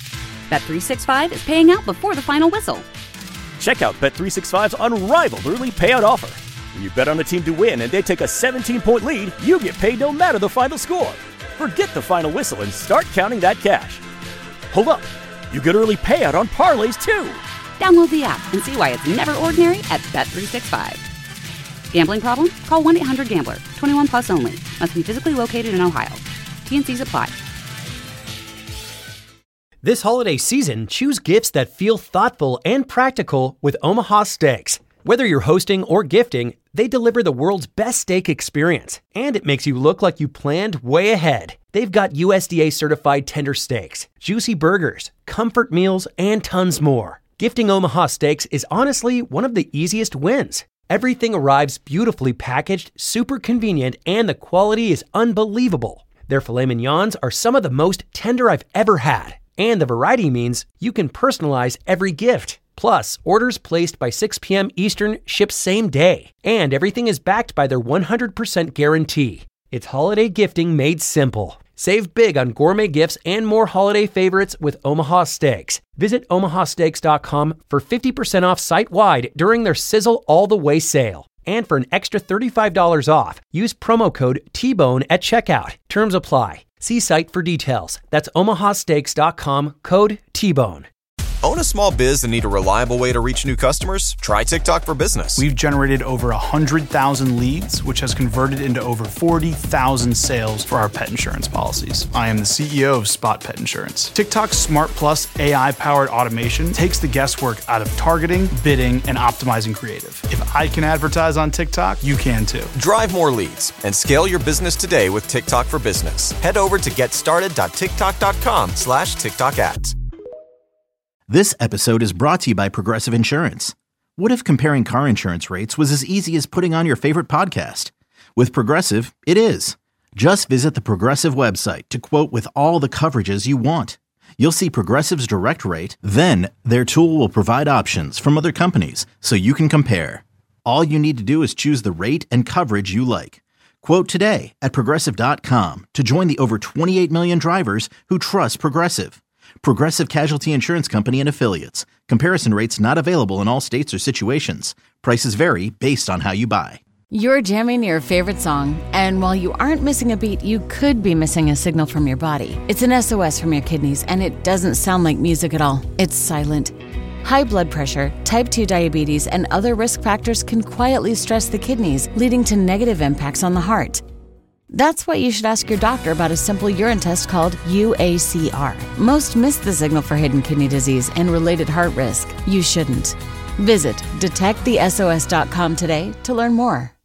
Bet365 is paying out before the final whistle. Check out Bet365's unrivaled early payout offer. When you bet on a team to win and they take a 17-point lead, you get paid no matter the final score. Forget the final whistle and start counting that cash. Hold up. You get early payout on parlays, too. Download the app and see why it's never ordinary at Bet365. Gambling problem? Call 1-800-GAMBLER. 21 plus only. Must be physically located in Ohio. T&Cs apply. This holiday season, choose gifts that feel thoughtful and practical with Omaha Steaks. Whether you're hosting or gifting, they deliver the world's best steak experience, and it makes you look like you planned way ahead. They've got USDA certified tender steaks, juicy burgers, comfort meals, and tons more. Gifting Omaha Steaks is honestly one of the easiest wins. Everything arrives beautifully packaged, super convenient, and the quality is unbelievable. Their filet mignons are some of the most tender I've ever had, and the variety means you can personalize every gift. Plus, orders placed by 6 p.m. Eastern ship same day, and everything is backed by their 100% guarantee. It's holiday gifting made simple. Save big on gourmet gifts and more holiday favorites with Omaha Steaks. Visit omahasteaks.com for 50% off site-wide during their Sizzle All the Way sale. And for an extra $35 off, use promo code TBONE at checkout. Terms apply. See site for details. That's omahasteaks.com, code TBONE. Own a small biz and need a reliable way to reach new customers? Try TikTok for Business. We've generated over 100,000 leads, which has converted into over 40,000 sales for our pet insurance policies. I am the CEO of Spot Pet Insurance. TikTok's Smart Plus AI-powered automation takes the guesswork out of targeting, bidding, and optimizing creative. If I can advertise on TikTok, you can too. Drive more leads and scale your business today with TikTok for Business. Head over to getstarted.tiktok.com/TikTok ads. This episode is brought to you by Progressive Insurance. What if comparing car insurance rates was as easy as putting on your favorite podcast? With Progressive, it is. Just visit the Progressive website to quote with all the coverages you want. You'll see Progressive's direct rate, then their tool will provide options from other companies so you can compare. All you need to do is choose the rate and coverage you like. Quote today at Progressive.com to join the over 28 million drivers who trust Progressive. Progressive Casualty Insurance Company and Affiliates. Comparison rates not available in all states or situations. Prices vary based on how you buy. You're jamming your favorite song, and while you aren't missing a beat, you could be missing a signal from your body. It's an SOS from your kidneys, and it doesn't sound like music at all. It's silent. High blood pressure, type 2 diabetes, and other risk factors can quietly stress the kidneys, leading to negative impacts on the heart. That's why you should ask your doctor about a simple urine test called UACR. Most miss the signal for hidden kidney disease and related heart risk. You shouldn't. Visit detectthesos.com today to learn more.